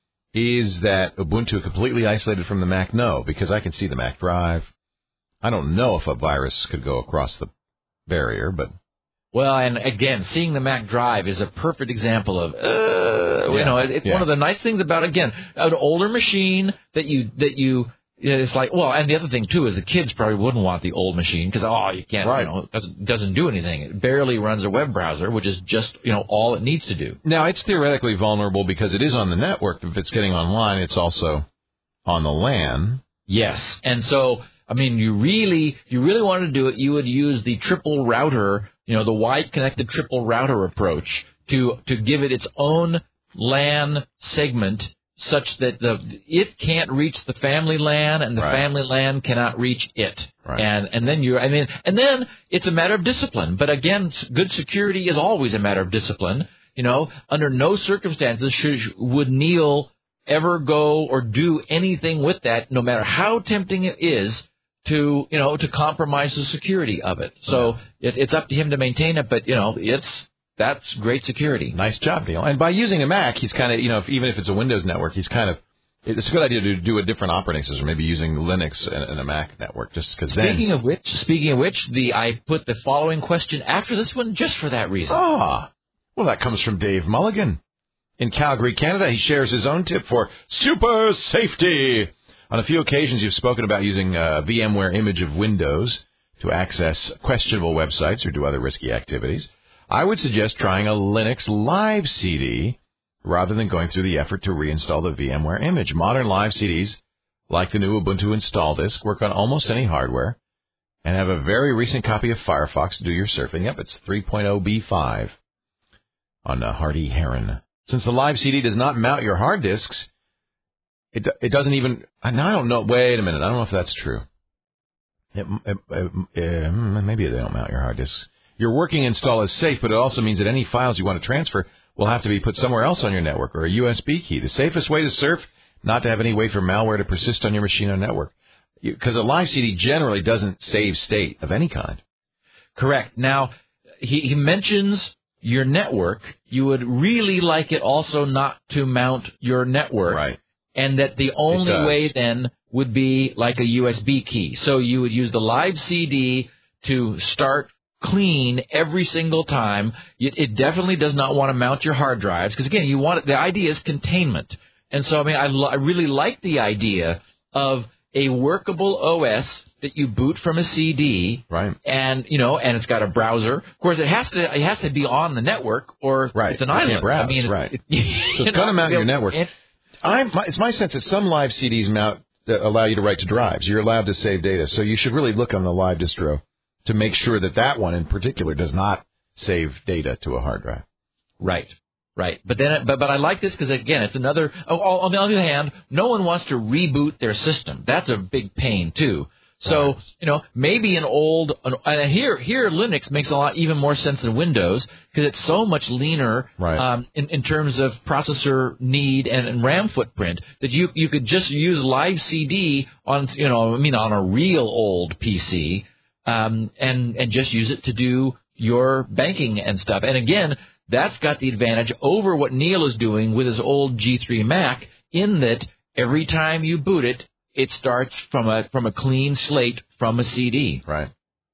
Is that Ubuntu completely isolated from the Mac? No, because I can see the Mac drive. I don't know if a virus could go across the barrier, but... Well, and again, seeing the Mac drive is a perfect example of, uh, you yeah, know, it's yeah. one of the nice things about, again, an older machine that you, that you, it's like, well, and the other thing, too, is the kids probably wouldn't want the old machine because, oh, you can't, right. you know, it doesn't, doesn't do anything. It barely runs a web browser, which is just, you know, all it needs to do. Now, it's theoretically vulnerable because it is on the network. If it's getting online, it's also on the LAN. Yes. And so, I mean, you really, you really want to do it, you would use the triple router, you know, the wide connected triple router approach to, to give it its own LAN segment such that the it can't reach the family LAN and the right. family LAN cannot reach it. Right. And and then you I mean and then it's a matter of discipline. But again, good security is always a matter of discipline. You know, under no circumstances should would Neil ever go or do anything with that, no matter how tempting it is, to you know to compromise the security of it. So yeah. it, it's up to him to maintain it. But you know, it's that's great security. Nice job, Neil. And by using a Mac, he's kind of, you know, if, even if it's a Windows network, he's kind of, it's a good idea to do a different operating system, maybe using Linux and a Mac network, just because then. Speaking of which, speaking of which, the I put the following question after this one just for that reason. Ah, well, that comes from Dave Mulligan in Calgary, Canada. He shares his own tip for super safety. On a few occasions, you've spoken about using a VMware image of Windows to access questionable websites or do other risky activities. I would suggest trying a Linux Live C D rather than going through the effort to reinstall the VMware image. Modern Live C Ds, like the new Ubuntu install disk, work on almost any hardware and have a very recent copy of Firefox to do your surfing. Yep, it's three point oh B five on uh, Hardy Heron. Since the Live C D does not mount your hard disks, it it doesn't even... And I don't know. Wait a minute. I don't know if that's true. It, it, it, it, maybe they don't mount your hard disks. Your working install is safe, but it also means that any files you want to transfer will have to be put somewhere else on your network or a U S B key. The safest way to surf, not to have any way for malware to persist on your machine or network. Because a Live C D generally doesn't save state of any kind. Correct. Now, he, he mentions your network. You would really like it also not to mount your network. Right. And that the only way then would be like a U S B key. So you would use the Live C D to start clean every single time. It, it definitely does not want to mount your hard drives because, again, you want it, the idea is containment. And so, I mean, I, I really like the idea of a workable O S that you boot from a C D, right? And you know, and it's got a browser. Of course, it has to it has to be on the network, or right. it's an island. Browse, I mean, right? It, it, so it's going to mount your network. It, I'm, my, it's my sense that some Live C Ds mount uh, allow you to write to drives. You're allowed to save data, so you should really look on the Live distro to make sure that that one in particular does not save data to a hard drive. Right, right. But then, but but I like this because again, it's another. Oh, on the other hand, no one wants to reboot their system. That's a big pain too. So right. you know, maybe an old. An, and here, here Linux makes a lot even more sense than Windows because it's so much leaner right. um, in in terms of processor need and, and RAM footprint that you you could just use Live C D on you know I mean on a real old P C. Um, and, and just use it to do your banking and stuff. And again, that's got the advantage over what Neil is doing with his old G three Mac in that every time you boot it, it starts from a from a clean slate from a C D. Right.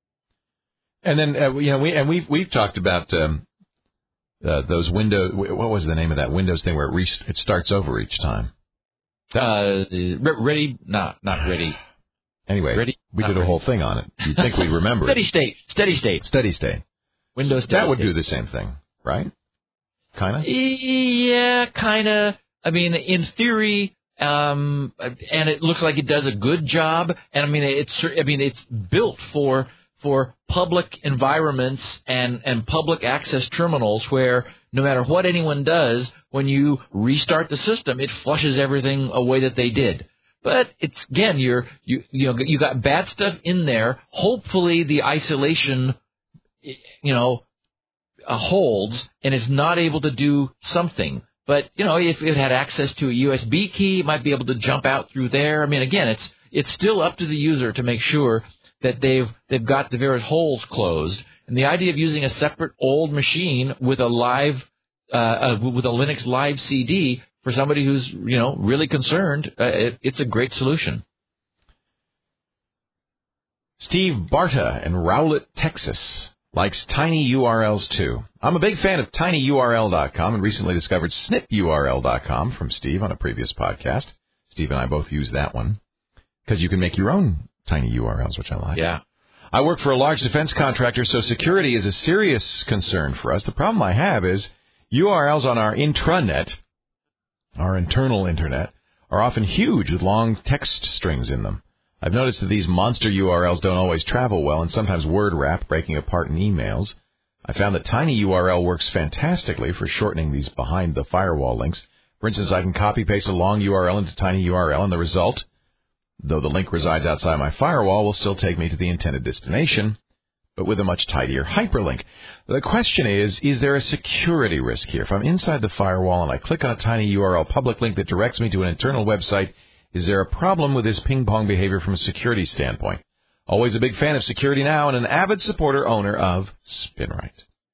And then uh, you know we and we've we've talked about um, uh, those Windows. What was the name of that Windows thing where it re- it starts over each time? Uh, ready? Not not ready. Anyway, ready? we Not did a ready. whole thing on it. You'd think we'd remember steady it. State. Steady state. Steady state. Windows so steady That would state. do the same thing, right? Kind of? Yeah, kind of. I mean, in theory, um, and it looks like it does a good job. And I mean, it's I mean, it's built for for public environments and, and public access terminals where no matter what anyone does, when you restart the system, it flushes everything away that they did. But it's again, you're you you know you got bad stuff in there. Hopefully, the isolation, you know, uh, holds and is not able to do something. But, you know, if it had access to a U S B key, it might be able to jump out through there. I mean, again, it's it's still up to the user to make sure that they've they've got the various holes closed. And the idea of using a separate old machine with a live uh, uh, with a Linux live C D for somebody who's, you know, really concerned, uh, it, it's a great solution. Steve Barta in Rowlett, Texas, likes tiny U R Ls too. I'm a big fan of tiny U R L dot com and recently discovered snip U R L dot com from Steve on a previous podcast. Steve and I both use that one because you can make your own tiny U R Ls, which I like. Yeah. I work for a large defense contractor, so security is a serious concern for us. The problem I have is U R Ls on our intranet, our internal internet, are often huge with long text strings in them. I've noticed that these monster U R Ls don't always travel well and sometimes word wrap, breaking apart in emails. I found that Tiny U R L works fantastically for shortening these behind the firewall links. For instance, I can copy paste a long U R L into Tiny U R L and the result, though the link resides outside my firewall, will still take me to the intended destination, but with a much tidier hyperlink. The question is, is there a security risk here? If I'm inside the firewall and I click on a Tiny U R L public link that directs me to an internal website, is there a problem with this ping-pong behavior from a security standpoint? Always a big fan of Security Now and an avid supporter owner of SpinRite.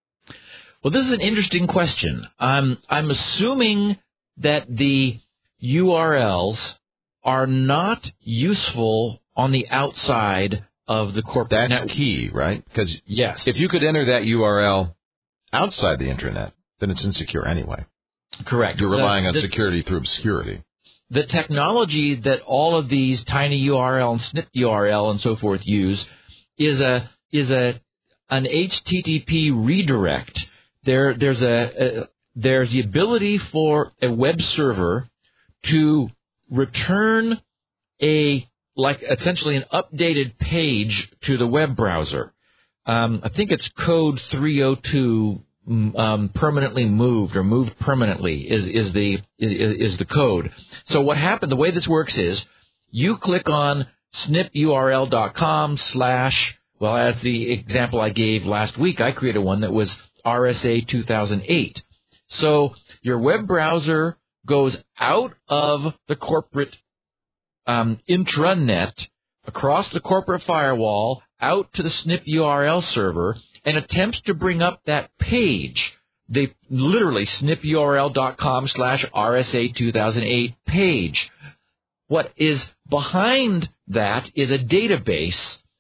Well, this is an interesting question. Um, I'm assuming that the U R Ls are not useful on the outside of the corporate That's network. key, right? Because yes, if you could enter that U R L outside the intranet, then it's insecure anyway. Correct. You're relying the, on the, security through obscurity. The technology that all of these tiny U R L and snip U R L and so forth use is a is a an H T T P redirect. There there's a, a there's the ability for a web server to return a like essentially an updated page to the web browser. Um, I think it's code three oh two. Um, permanently moved or moved permanently is, is the is, is the code. So what happened? The way this works is you click on snip U R L dot com slash. Well, as the example I gave last week, I created one that was R S A two thousand eight. So your web browser goes out of the corporate um, intranet across the corporate firewall out to the snip U R L server and attempts to bring up that page, the literally snip U R L dot com slash R S A two thousand eight page. What is behind that is a database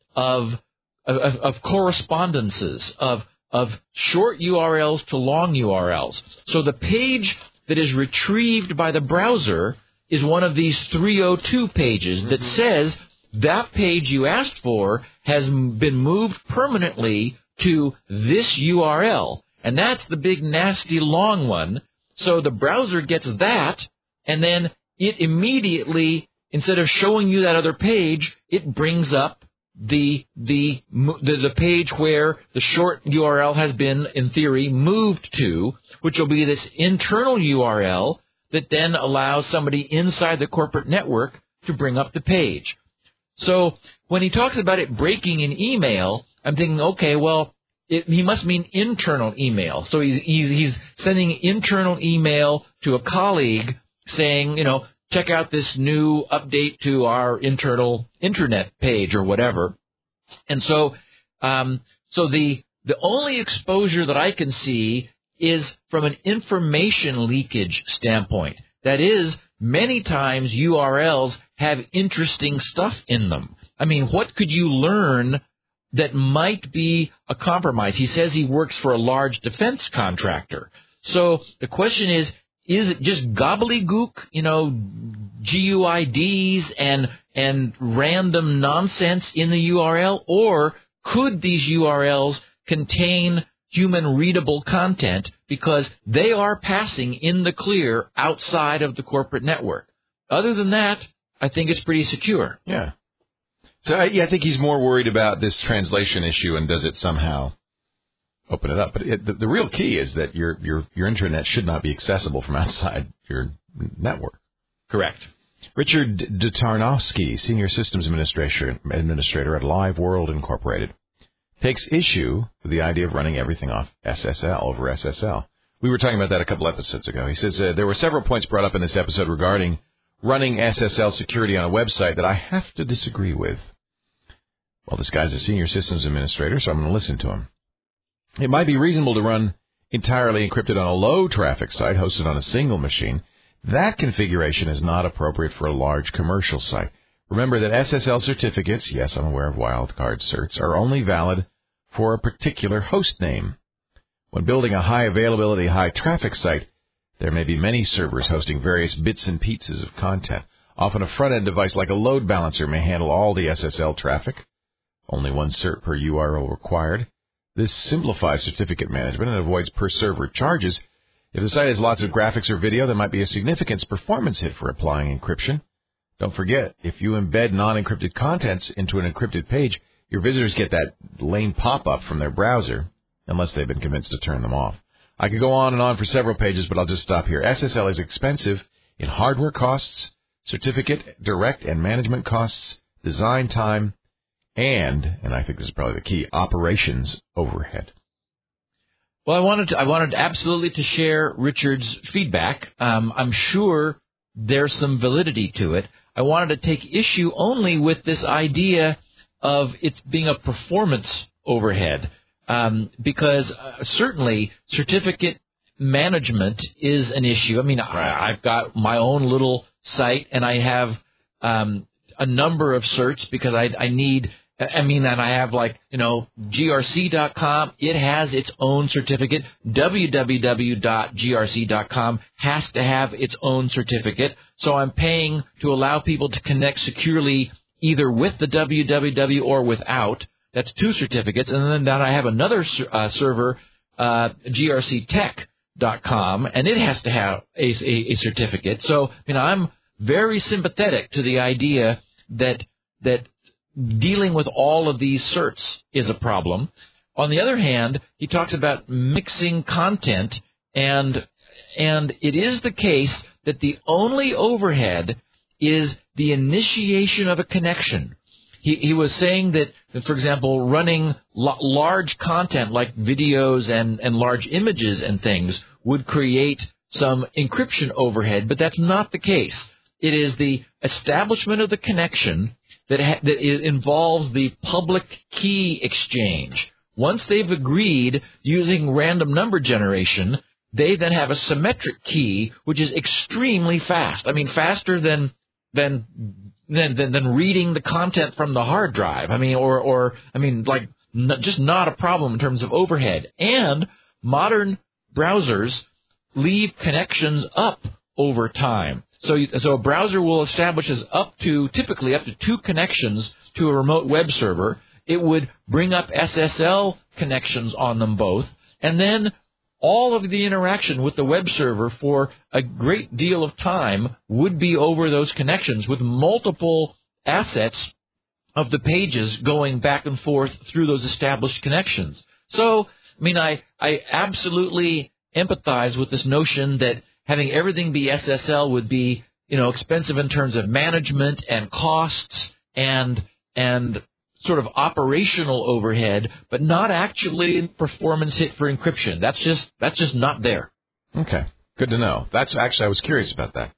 of of, of correspondences, of of short U R Ls to long U R Ls. So the page that is retrieved by the browser is one of these three oh two pages that says that page you asked for has been moved permanently to this U R L, and that's the big nasty long one. So the browser gets that, and then it immediately, instead of showing you that other page, it brings up the the the, the page where the short U R L has been, in theory, moved to, which will be this internal U R L that then allows somebody inside the corporate network to bring up the page. So when he talks about it breaking in email, I'm thinking, okay, well, it, he must mean internal email. So he's, he's sending internal email to a colleague saying, you know, check out this new update to our internal intranet page or whatever. And so, um, so the the only exposure that I can see is from an information leakage standpoint. That is, many times U R Ls have interesting stuff in them. I mean, what could you learn that might be a compromise? He says he works for a large defense contractor. So the question is, is it just gobbledygook, you know, G U I Ds and and random nonsense in the U R L, or could these U R Ls contain human readable content because they are passing in the clear outside of the corporate network? Other than that, I think it's pretty secure. Yeah. So I, yeah, I think he's more worried about this translation issue and does it somehow open it up. But it, the, the real key is that your your your intranet should not be accessible from outside your network. Correct. Richard Dutarnovsky, Senior Systems Administrator, Administrator at Live World Incorporated, takes issue with the idea of running everything off S S L over S S L. We were talking about that a couple episodes ago. He says uh, there were several points brought up in this episode regarding running S S L security on a website that I have to disagree with. Well, this guy's a senior systems administrator, so I'm going to listen to him. It might be reasonable to run entirely encrypted on a low-traffic site hosted on a single machine. That configuration is not appropriate for a large commercial site. Remember that S S L certificates, yes, I'm aware of wildcard certs, are only valid for a particular host name. When building a high-availability, high-traffic site, there may be many servers hosting various bits and pieces of content. Often a front-end device like a load balancer may handle all the S S L traffic. Only one cert per U R L required. This simplifies certificate management and avoids per-server charges. If the site has lots of graphics or video, there might be a significant performance hit for applying encryption. Don't forget, if you embed non-encrypted contents into an encrypted page, your visitors get that lame pop-up from their browser, unless they've been convinced to turn them off. I could go on and on for several pages, but I'll just stop here. S S L is expensive in hardware costs, certificate, direct, and management costs, design time, and, and I think this is probably the key, operations overhead. Well, I wanted to, I wanted absolutely to share Richard's feedback. Um, I'm sure there's some validity to it. I wanted to take issue only with this idea of it being a performance overhead, um, because uh, certainly certificate management is an issue. I mean, I, I've got my own little site, and I have um, a number of certs because I, I need. I mean, and I have like, you know, G R C dot com, it has its own certificate. w w w dot G R C dot com has to have its own certificate. So I'm paying to allow people to connect securely either with the W W W or without. That's two certificates. And then down I have another uh, server, uh, G R C tech dot com, and it has to have a, a, a certificate. So, you know, I'm very sympathetic to the idea that that dealing with all of these certs is a problem. On the other hand, he talks about mixing content, and and it is the case that the only overhead is the initiation of a connection. He, he was saying that, that, for example, running l- large content like videos and, and large images and things would create some encryption overhead, but that's not the case. It is the establishment of the connection that, ha- that it involves the public key exchange. Once they've agreed using random number generation, they then have a symmetric key, which is extremely fast. I mean, faster than than than than, than reading the content from the hard drive. I mean, or or I mean, like n- just not a problem in terms of overhead. And modern browsers leave connections up over time. So, so a browser will establish as up to, typically up to two connections to a remote web server. It would bring up S S L connections on them both. And then all of the interaction with the web server for a great deal of time would be over those connections with multiple assets of the pages going back and forth through those established connections. So, I mean, I, I absolutely empathize with this notion that having everything be S S L would be, you know, expensive in terms of management and costs and and sort of operational overhead, but not actually a performance hit for encryption. That's just that's just not there. Okay, good to know. That's actually I was curious about that.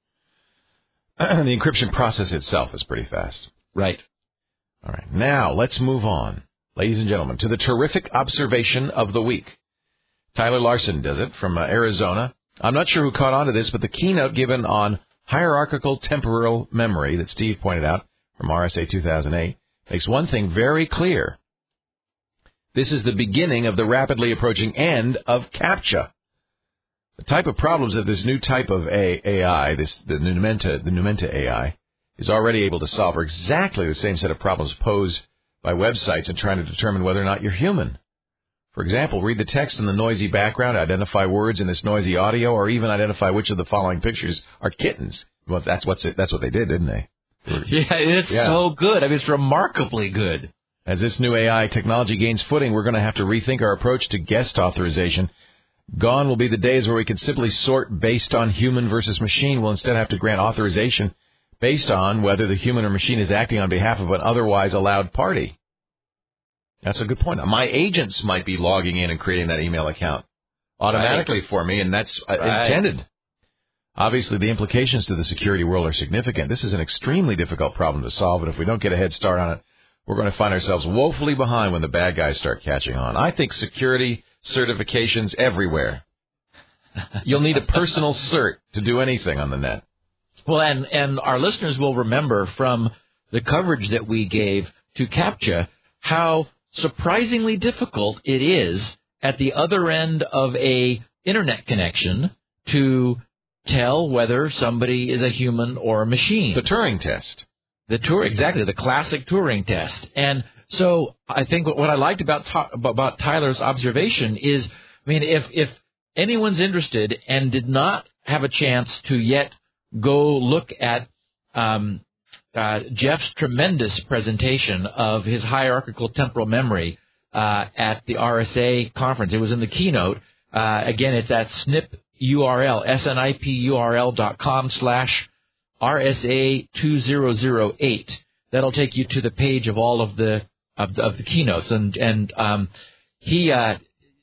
The encryption process itself is pretty fast. Right. All right. Now let's move on, ladies and gentlemen, to the terrific observation of the week. Tyler Larson does it from uh, Arizona. I'm not sure who caught on to this, but the keynote given on hierarchical temporal memory that Steve pointed out from R S A two thousand eight makes one thing very clear. This is the beginning of the rapidly approaching end of CAPTCHA. The type of problems that this new type of A I, this the Numenta, the Numenta A I, is already able to solve are exactly the same set of problems posed by websites in trying to determine whether or not you're human. For example, read the text in the noisy background, identify words in this noisy audio, or even identify which of the following pictures are kittens. Well, that's what's it, that's what they did, didn't they? Yeah, it's yeah. so good. I mean, it's remarkably good. As this new A I technology gains footing, we're going to have to rethink our approach to guest authorization. Gone will be the days where we can simply sort based on human versus machine. We'll instead have to grant authorization based on whether the human or machine is acting on behalf of an otherwise allowed party. That's a good point. My agents might be logging in and creating that email account automatically right. for me, and that's uh, right. intended. Obviously, the implications to the security world are significant. This is an extremely difficult problem to solve, and if we don't get a head start on it, we're going to find ourselves woefully behind when the bad guys start catching on. I think security certifications everywhere. You'll need a personal cert to do anything on the net. Well, and, and our listeners will remember from the coverage that we gave to CAPTCHA how surprisingly difficult it is at the other end of a internet connection to tell whether somebody is a human or a machine. The Turing test. The tour, exactly, the classic Turing test. And so I think what I liked about about Tyler's observation is, I mean, if if anyone's interested and did not have a chance to yet go look at um, uh, Jeff's tremendous presentation of his hierarchical temporal memory uh, at the R S A conference, it was in the keynote. Uh, again, it's at snip U R L, S N I P U R L dot com slash R S A two thousand eight. That'll take you to the page of all of the of the, of the keynotes, and and um, he uh,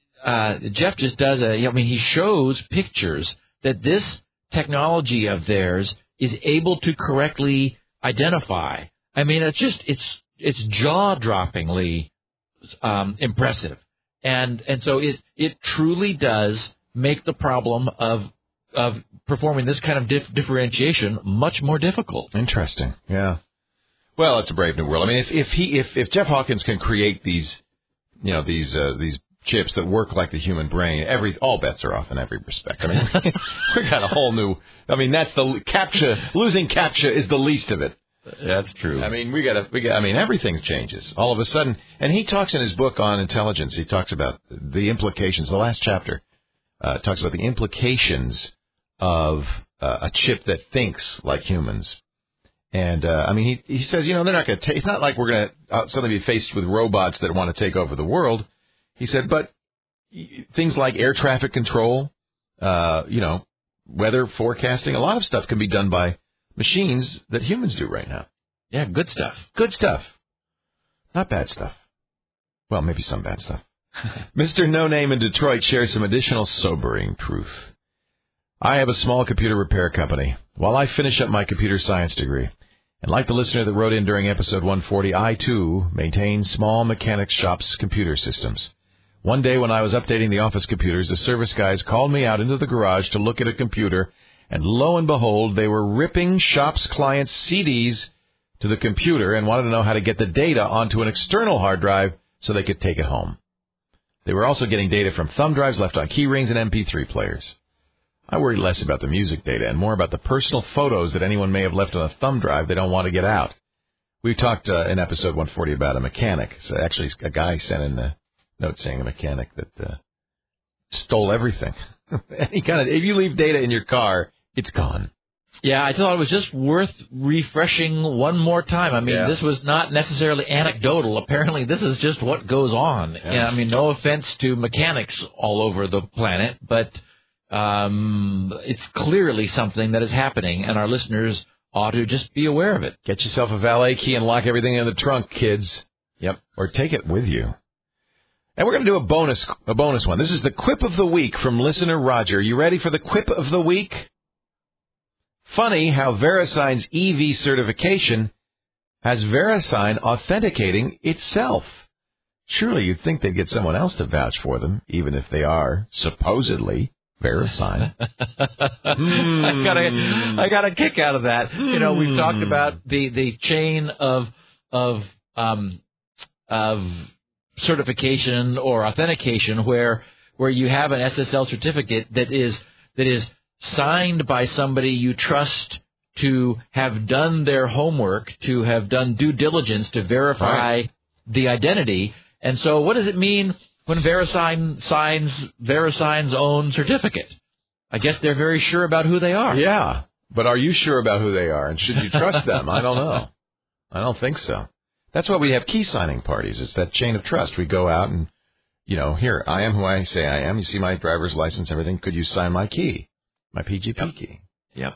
uh, Jeff just does a. I mean, he shows pictures that this technology of theirs is able to correctly identify. I mean, it's just it's it's jaw-droppingly um, impressive, and and so it it truly does make the problem of of performing this kind of dif- differentiation much more difficult. Interesting. Yeah. Well, it's a brave new world. I mean, if, if he if, if Jeff Hawkins can create these, you know, these uh, these chips that work like the human brain, every all bets are off in every respect. I mean, we got a whole new. I mean, that's the CAPTCHA. Losing CAPTCHA is the least of it. That's true. I mean, we got to. We got. I mean, everything changes all of a sudden. And he talks in his book on intelligence. He talks about the implications. The last chapter uh, talks about the implications of uh, a chip that thinks like humans. And, uh, I mean, he he says, you know, they're not going to take, it's not like we're going to uh, suddenly be faced with robots that want to take over the world. He said, but things like air traffic control, uh, you know, weather forecasting, a lot of stuff can be done by machines that humans do right now. Yeah, good stuff. Good stuff. Not bad stuff. Well, maybe some bad stuff. Mister No Name in Detroit shares some additional sobering truth. I have a small computer repair company. While I finish up my computer science degree, and like the listener that wrote in during episode one forty, I, too, maintain small mechanics shops' computer systems. One day when I was updating the office computers, the service guys called me out into the garage to look at a computer, and lo and behold, they were ripping shops' clients' C Ds to the computer and wanted to know how to get the data onto an external hard drive so they could take it home. They were also getting data from thumb drives left on key rings and M P three players. I worry less about the music data and more about the personal photos that anyone may have left on a thumb drive they don't want to get out. We talked uh, in episode one forty about a mechanic. So actually, a guy sent in a note saying a mechanic that uh, stole everything. Any kind of, if you leave data in your car, it's gone. Yeah, I thought it was just worth refreshing one more time. I mean, yeah. This was not necessarily anecdotal. Apparently, this is just what goes on. Yeah. Yeah, I mean, no offense to mechanics all over the planet, but um, it's clearly something that is happening, and our listeners ought to just be aware of it. Get yourself a valet key and lock everything in the trunk, kids. Yep. Or take it with you. And we're going to do a bonus, a bonus one. This is the Quip of the Week from listener Roger. You ready for the Quip of the Week? Funny how VeriSign's E V certification has VeriSign authenticating itself. Surely you'd think they'd get someone else to vouch for them, even if they are supposedly VeriSign. mm. I got a, I got a kick out of that. Mm. You know, we've talked about the, the chain of of um, of certification or authentication, where where you have an S S L certificate that is that is signed by somebody you trust to have done their homework, to have done due diligence to verify right. the identity. And so what does it mean when VeriSign signs VeriSign's own certificate? I guess they're very sure about who they are. Yeah, but are you sure about who they are? And should you trust them? I don't know. I don't think so. That's why we have key signing parties. It's that chain of trust. We go out and, you know, here, I am who I say I am. You see my driver's license, everything. Could you sign my key? My P G P yep. key. Yep.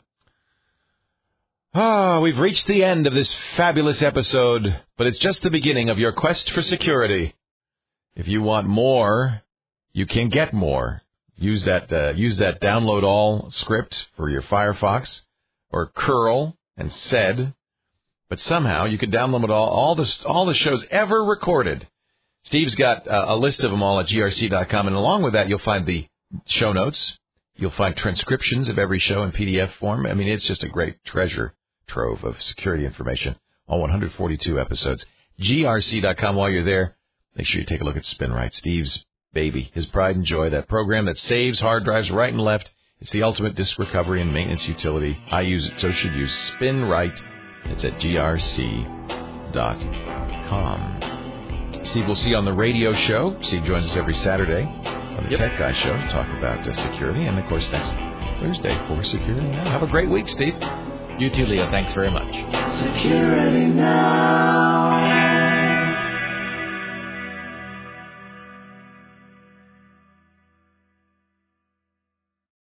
Ah, we've reached the end of this fabulous episode, but it's just the beginning of your quest for security. If you want more, you can get more. use that uh, use that download all script for your Firefox or curl and sed. But somehow you can download it all, all the all the shows ever recorded. Steve's got uh, a list of them all at G R C dot com, and along with that, you'll find the show notes. You'll find transcriptions of every show in P D F form. I mean, it's just a great treasure trove of security information. All one hundred forty-two episodes. G R C dot com. While you're there, make sure you take a look at SpinRite, Steve's baby, his pride and joy, that program that saves hard drives right and left. It's the ultimate disk recovery and maintenance utility. I use it, so should you. SpinRite. It's at G R C dot com. Steve, we'll see you on the radio show. Steve joins us every Saturday on the yep. Tech Guy Show to talk about uh, security. And, of course, next Thursday for Security Now. Have a great week, Steve. You too, Leo. Thanks very much. Security Now.